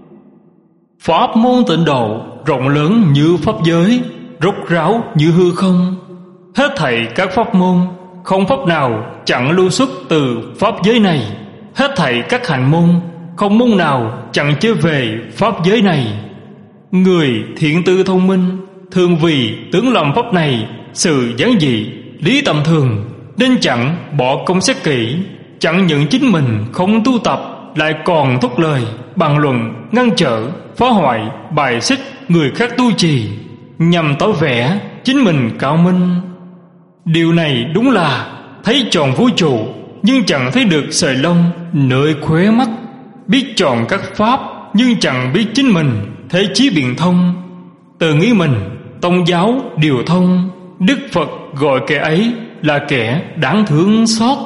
Pháp môn tịnh độ rộng lớn như pháp giới, rốt ráo như hư không. Hết thảy các pháp môn, không pháp nào chẳng lưu xuất từ pháp giới này. Hết thảy các hành môn, không môn nào chẳng trở về pháp giới này. Người thiện tư thông minh, thường vì tưởng làm pháp này sự giản dị, lý tầm thường, nên chẳng bỏ công xét kỹ, chẳng những chính mình không tu tập, lại còn thúc lời, bàn luận, ngăn trở, phá hoại, bài xích người khác tu trì, nhằm tỏ vẻ chính mình cao minh. Điều này đúng là thấy tròn vũ trụ, nhưng chẳng thấy được sợi lông nơi khóe mắt, biết tròn các pháp, nhưng chẳng biết chính mình thế chí biện thông. Tự nghĩ mình tôn giáo điều thông, Đức Phật gọi kẻ ấy là kẻ đáng thương xót.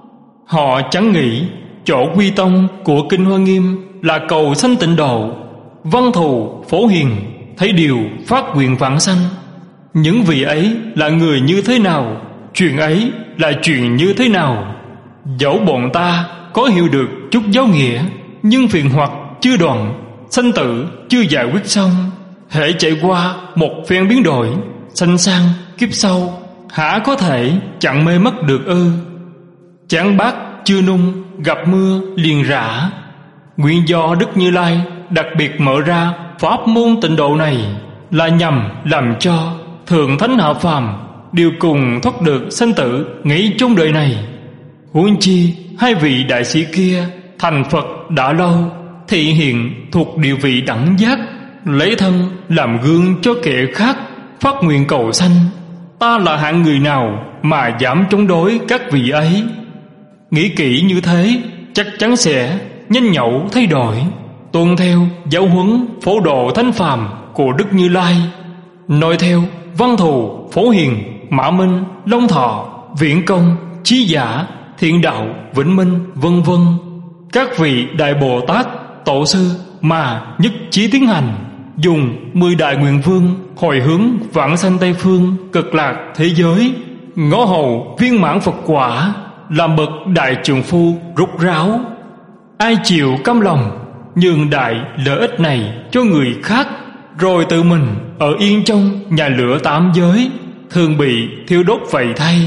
Họ chẳng nghĩ chỗ quy tông của Kinh Hoa Nghiêm là cầu sanh tịnh độ. Văn Thù, Phổ Hiền thấy điều phát nguyện vãng sanh. Những vị ấy là người như thế nào, chuyện ấy là chuyện như thế nào. Dẫu bọn ta có hiểu được chút giáo nghĩa, nhưng phiền hoặc chưa đoạn, sanh tử chưa giải quyết xong. Hễ chạy qua một phen biến đổi, sanh sang kiếp sau, hả có thể chẳng mê mất được ư? Chán bát chưa nung, gặp mưa liền rã. Nguyện do Đức Như Lai đặc biệt mở ra pháp môn tịnh độ này, là nhằm làm cho thượng thánh hạ phàm đều cùng thoát được sanh tử ngay trong đời này. Huống chi hai vị đại sĩ kia thành Phật đã lâu, thị hiện thuộc địa vị đẳng giác, lấy thân làm gương cho kẻ khác, phát nguyện cầu sanh. Ta là hạng người nào mà dám chống đối các vị ấy? Nghĩ kỹ như thế, chắc chắn sẽ nhanh nhẩu thay đổi, tuân theo giáo huấn phổ độ thánh phàm của Đức Như Lai, nói theo Văn Thù, Phổ Hiền, Mã Minh, Long Thọ, Viễn Công, Chí Giả, Thiện Đạo, Vĩnh Minh, vân vân. Các vị đại Bồ Tát, tổ sư mà nhất chí tiến hành, dùng 10 đại nguyện vương hồi hướng vãng sanh Tây phương cực lạc thế giới, ngõ hầu viên mãn Phật quả, làm bậc đại trượng phu rốt ráo. Ai chịu cam lòng nhường đại lợi ích này cho người khác, rồi tự mình ở yên trong nhà lửa 8 giới, thường bị thiêu đốt vậy thay.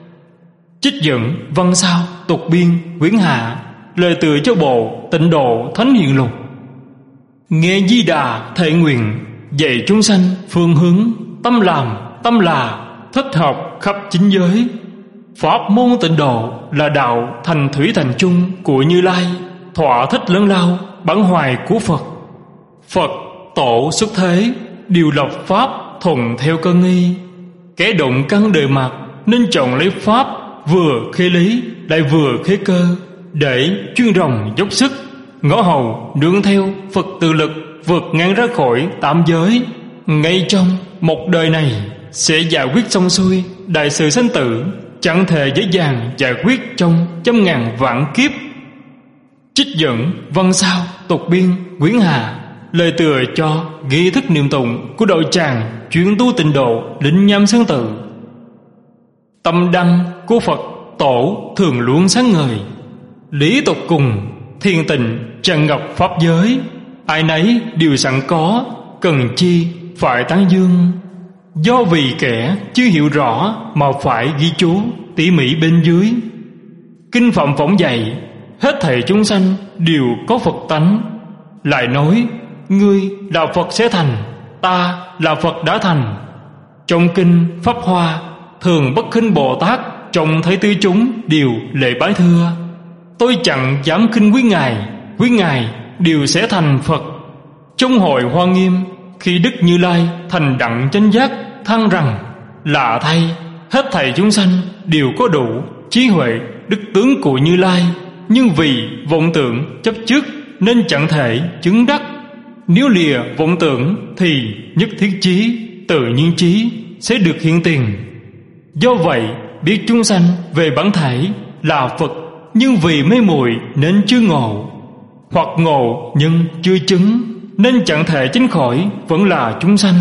Trích dẫn văn sao tục biên quyển hạ, lời tựa cho bộ tịnh độ thánh hiền lục. Nghe Di Đà thệ nguyện, dạy chúng sanh phương hướng, tâm làm tâm là, thích hợp khắp chín giới. Pháp môn tịnh độ là đạo thành thủy thành chung của Như Lai, thỏa thích lớn lao bản hoài của Phật. Phật tổ xuất thế điều lập pháp thuận theo cơ nghi, kẻ động căn đời mặt nên chọn lấy pháp vừa khế lý lại vừa khế cơ, để chuyên rồng dốc sức ngõ hầu nương theo Phật tự lực vượt ngang ra khỏi tam giới, ngay trong một đời này sẽ giải quyết xong xuôi đại sự sanh tử, chẳng thể dễ dàng giải quyết trong trăm ngàn vạn kiếp. Trích dẫn văn sao tục biên quyển Hà, lời tựa cho nghi thức niệm tụng của đội tràng chuyên tu tịnh độ Lĩnh Nham Sơn Tự. Tâm đăng của Phật tổ thường luôn sáng ngời, lý tục cùng thiền tịnh tràn ngập pháp giới, ai nấy đều sẵn có, cần chi phải tán dương. Do vì kẻ chưa hiểu rõ mà phải ghi chú tỉ mỉ bên dưới. Kinh Phạm phỏng dạy hết thảy chúng sanh đều có Phật tánh, lại nói ngươi là Phật sẽ thành, ta là Phật đã thành. Trong kinh Pháp Hoa, Thường Bất Khinh Bồ Tát trông thấy tứ chúng đều lễ bái thưa: tôi chẳng dám khinh quý ngài đều sẽ thành Phật. Trong hội Hoa Nghiêm, khi Đức Như Lai thành đặng chánh giác, than rằng: lạ thay, hết thảy chúng sanh đều có đủ trí huệ đức tướng của Như Lai, nhưng vì vọng tưởng chấp trước nên chẳng thể chứng đắc. Nếu lìa vọng tưởng thì nhất thiết chí, tự nhiên trí sẽ được hiện tiền. Do vậy biết chúng sanh về bản thể là Phật, nhưng vì mê muội nên chưa ngộ, hoặc ngộ nhưng chưa chứng, nên chẳng thể tránh khỏi vẫn là chúng sanh.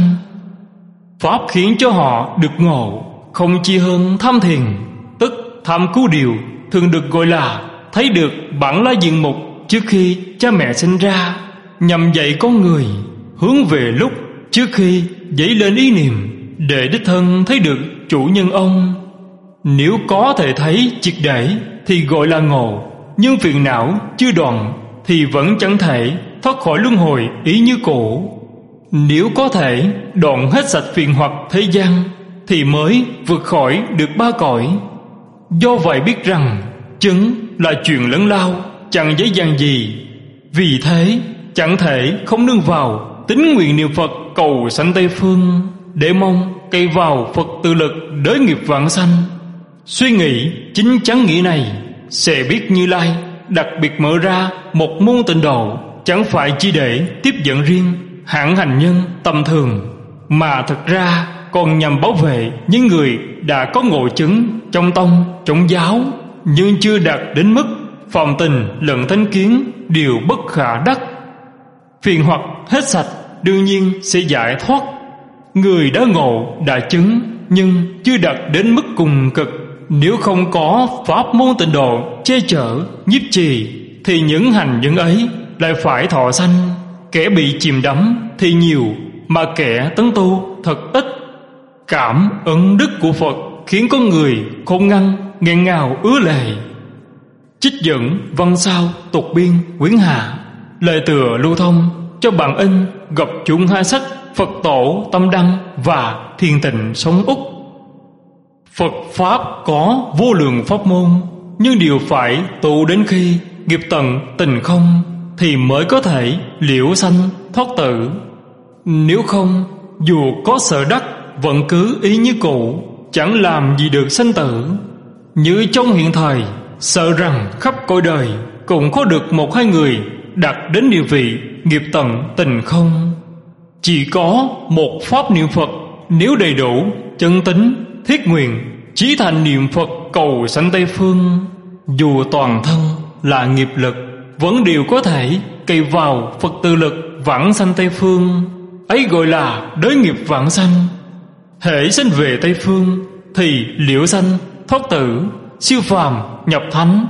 Pháp khiến cho họ được ngộ không chi hơn tham thiền, tức tham cứu điều thường được gọi là thấy được bản lá diện mục trước khi cha mẹ sinh ra, nhằm dạy con người hướng về lúc trước khi dấy lên ý niệm, để đích thân thấy được chủ nhân ông. Nếu có thể thấy triệt để thì gọi là ngộ, nhưng phiền não chưa đoạn thì vẫn chẳng thể thoát khỏi luân hồi ý như cũ. Nếu có thể đoạn hết sạch phiền hoặc thế gian thì mới vượt khỏi được ba cõi. Do vậy biết rằng chứng là chuyện lớn lao, chẳng dễ dàng gì. Vì thế chẳng thể không nương vào tín nguyện niệm Phật cầu sanh Tây Phương, để mong cậy vào Phật tự lực đới nghiệp vãng sanh. Suy nghĩ chính chắn nghĩa này, sẽ biết Như Lai đặc biệt mở ra một môn tịnh độ, chẳng phải chỉ để tiếp dẫn riêng hạng hành nhân tầm thường, mà thực ra còn nhằm bảo vệ những người đã có ngộ chứng trong tông trong giáo, nhưng chưa đạt đến mức phàm tình lẫn thánh kiến đều bất khả đắc. Phiền hoặc hết sạch đương nhiên sẽ giải thoát. Người đã ngộ đã chứng nhưng chưa đạt đến mức cùng cực, nếu không có pháp môn tịnh độ che chở nhiếp trì thì những hành nhân ấy lại phải thọ sanh. Kẻ bị chìm đắm thì nhiều, mà kẻ tấn tu thật ít. Cảm ân đức của Phật khiến con người khôn ngăn nghẹn ngào ứa lệ. Trích dẫn văn sao tục biên quyển Hà, lời tựa lưu thông cho bạn in gặp chung hai sách Phật tổ Tâm Đăng và Thiền Tịnh Sống Úc. Phật Pháp có vô lượng pháp môn, nhưng đều phải tu đến khi nghiệp tận tình không thì mới có thể liễu sanh thoát tử. Nếu không, dù có sợ đắc vẫn cứ ý như cũ, chẳng làm gì được sanh tử. Như trong hiện thời, sợ rằng khắp cõi đời cũng có được một hai người đạt đến địa vị nghiệp tận tình không. Chỉ có một pháp niệm Phật, nếu đầy đủ chân tín thiết nguyện, chí thành niệm Phật cầu sanh Tây Phương, dù toàn thân là nghiệp lực vẫn đều có thể cậy vào Phật tự lực vãng sanh Tây Phương. Ấy gọi là đới nghiệp vãng sanh. Hễ sanh về Tây Phương thì liễu sanh thoát tử, siêu phàm nhập thánh.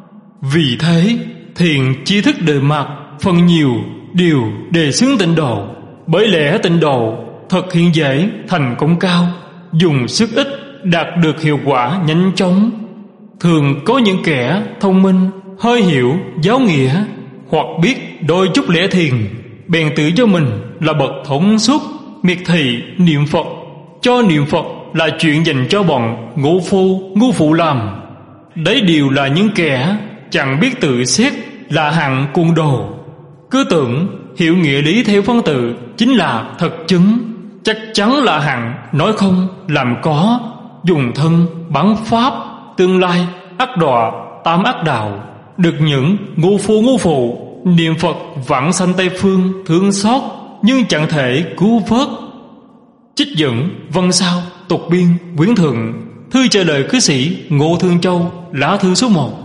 Vì thế thiền tri thức đời mạt phần nhiều đều đề xướng tịnh độ, bởi lẽ tịnh độ thật hiện dễ thành công cao, dùng sức ít đạt được hiệu quả nhanh chóng. Thường có những kẻ thông minh hơi hiểu giáo nghĩa, hoặc biết đôi chút lẽ thiền, bèn tự cho mình là bậc thống suốt, miệt thị niệm Phật, cho niệm Phật là chuyện dành cho bọn ngũ phu ngu phụ làm. Đấy đều là những kẻ chẳng biết tự xét là hạng cuồng đồ, cứ tưởng hiểu nghĩa lý theo văn tự chính là thật chứng, chắc chắn là hạng nói không làm có, dùng thân bắn pháp, tương lai ác đọa tam ác đạo. Được những ngu phu ngu phụ niệm Phật vãng sanh Tây Phương thương xót, nhưng chẳng thể cứu vớt. Trích dẫn văn sao tục biên quyển thượng, thư trả lời cư sĩ Ngô Thương Châu, lá thư số 1.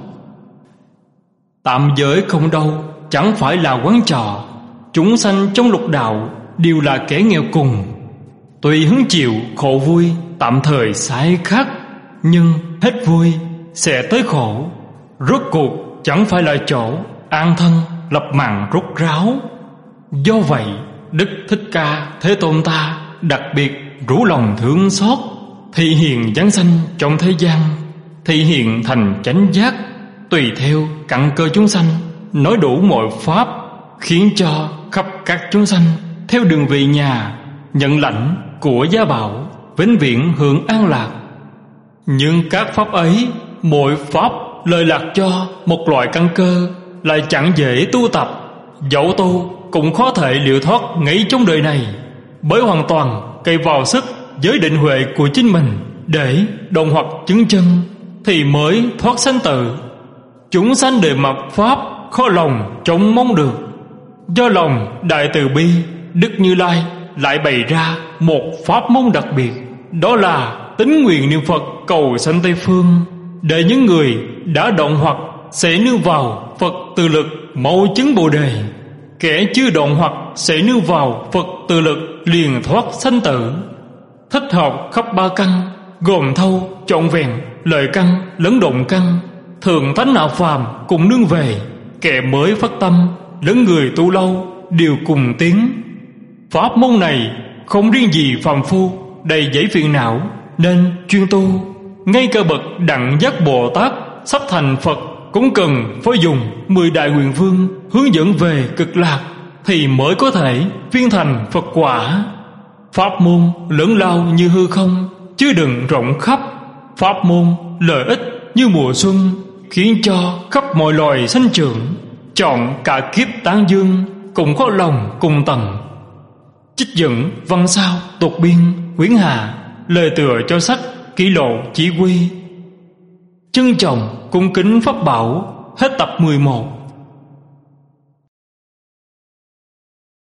Tạm giới không đâu, chẳng phải là quán trò. Chúng sanh trong lục đạo đều là kẻ nghèo cùng. Tùy hứng chịu khổ vui, tạm thời sai khác, nhưng hết vui sẽ tới khổ. Rốt cuộc chẳng phải là chỗ an thân lập màn rốt ráo. Do vậy Đức Thích Ca Thế Tôn ta đặc biệt rủ lòng thương xót, thị hiện giáng sanh trong thế gian, thị hiện thành chánh giác, tùy theo căn cơ chúng sanh, nói đủ mọi pháp, khiến cho khắp các chúng sanh theo đường về nhà, nhận lãnh của gia bảo, vĩnh viễn hưởng an lạc. Nhưng các pháp ấy, mỗi pháp lời lạc cho một loại căn cơ, lại chẳng dễ tu tập. Dẫu tu cũng khó thể liệu thoát ngay trong đời này, bởi hoàn toàn cậy vào sức giới định huệ của chính mình để đồng hoặc chứng chân, thì mới thoát sanh tử. Chúng sanh đời mặt pháp khó lòng trông mong được. Do lòng đại từ bi, Đức Như Lai lại bày ra một pháp môn đặc biệt, đó là tín nguyện niệm Phật cầu sanh Tây Phương, để những người đã động hoặc sẽ nương vào Phật từ lực mau chứng Bồ Đề, kẻ chưa động hoặc sẽ nương vào Phật từ lực liền thoát sanh tử. Thích hợp khắp ba căn, gồm thâu trọn vẹn lợi căn lẫn động căn, thường tánh nào phàm cùng nương về, kẻ mới phát tâm lẫn người tu lâu đều cùng tiến. Pháp môn này không riêng gì phàm phu đầy dẫy phiền não nên chuyên tu, ngay cả bậc đẳng giác Bồ Tát sắp thành Phật cũng cần phải dùng 10 đại nguyện vương hướng dẫn về cực lạc, thì mới có thể viên thành Phật quả. Pháp môn lớn lao như hư không, chứ đừng rộng khắp. Pháp môn lợi ích như mùa xuân, khiến cho khắp mọi loài sanh trưởng. Chọn cả kiếp tán dương, cùng có lòng cùng tầng. Trích dẫn văn sao tục biên quyển hạ, lời tựa cho sách Kỷ Lộ Chỉ Quy. Trân trọng cung kính pháp bảo. Hết tập 11.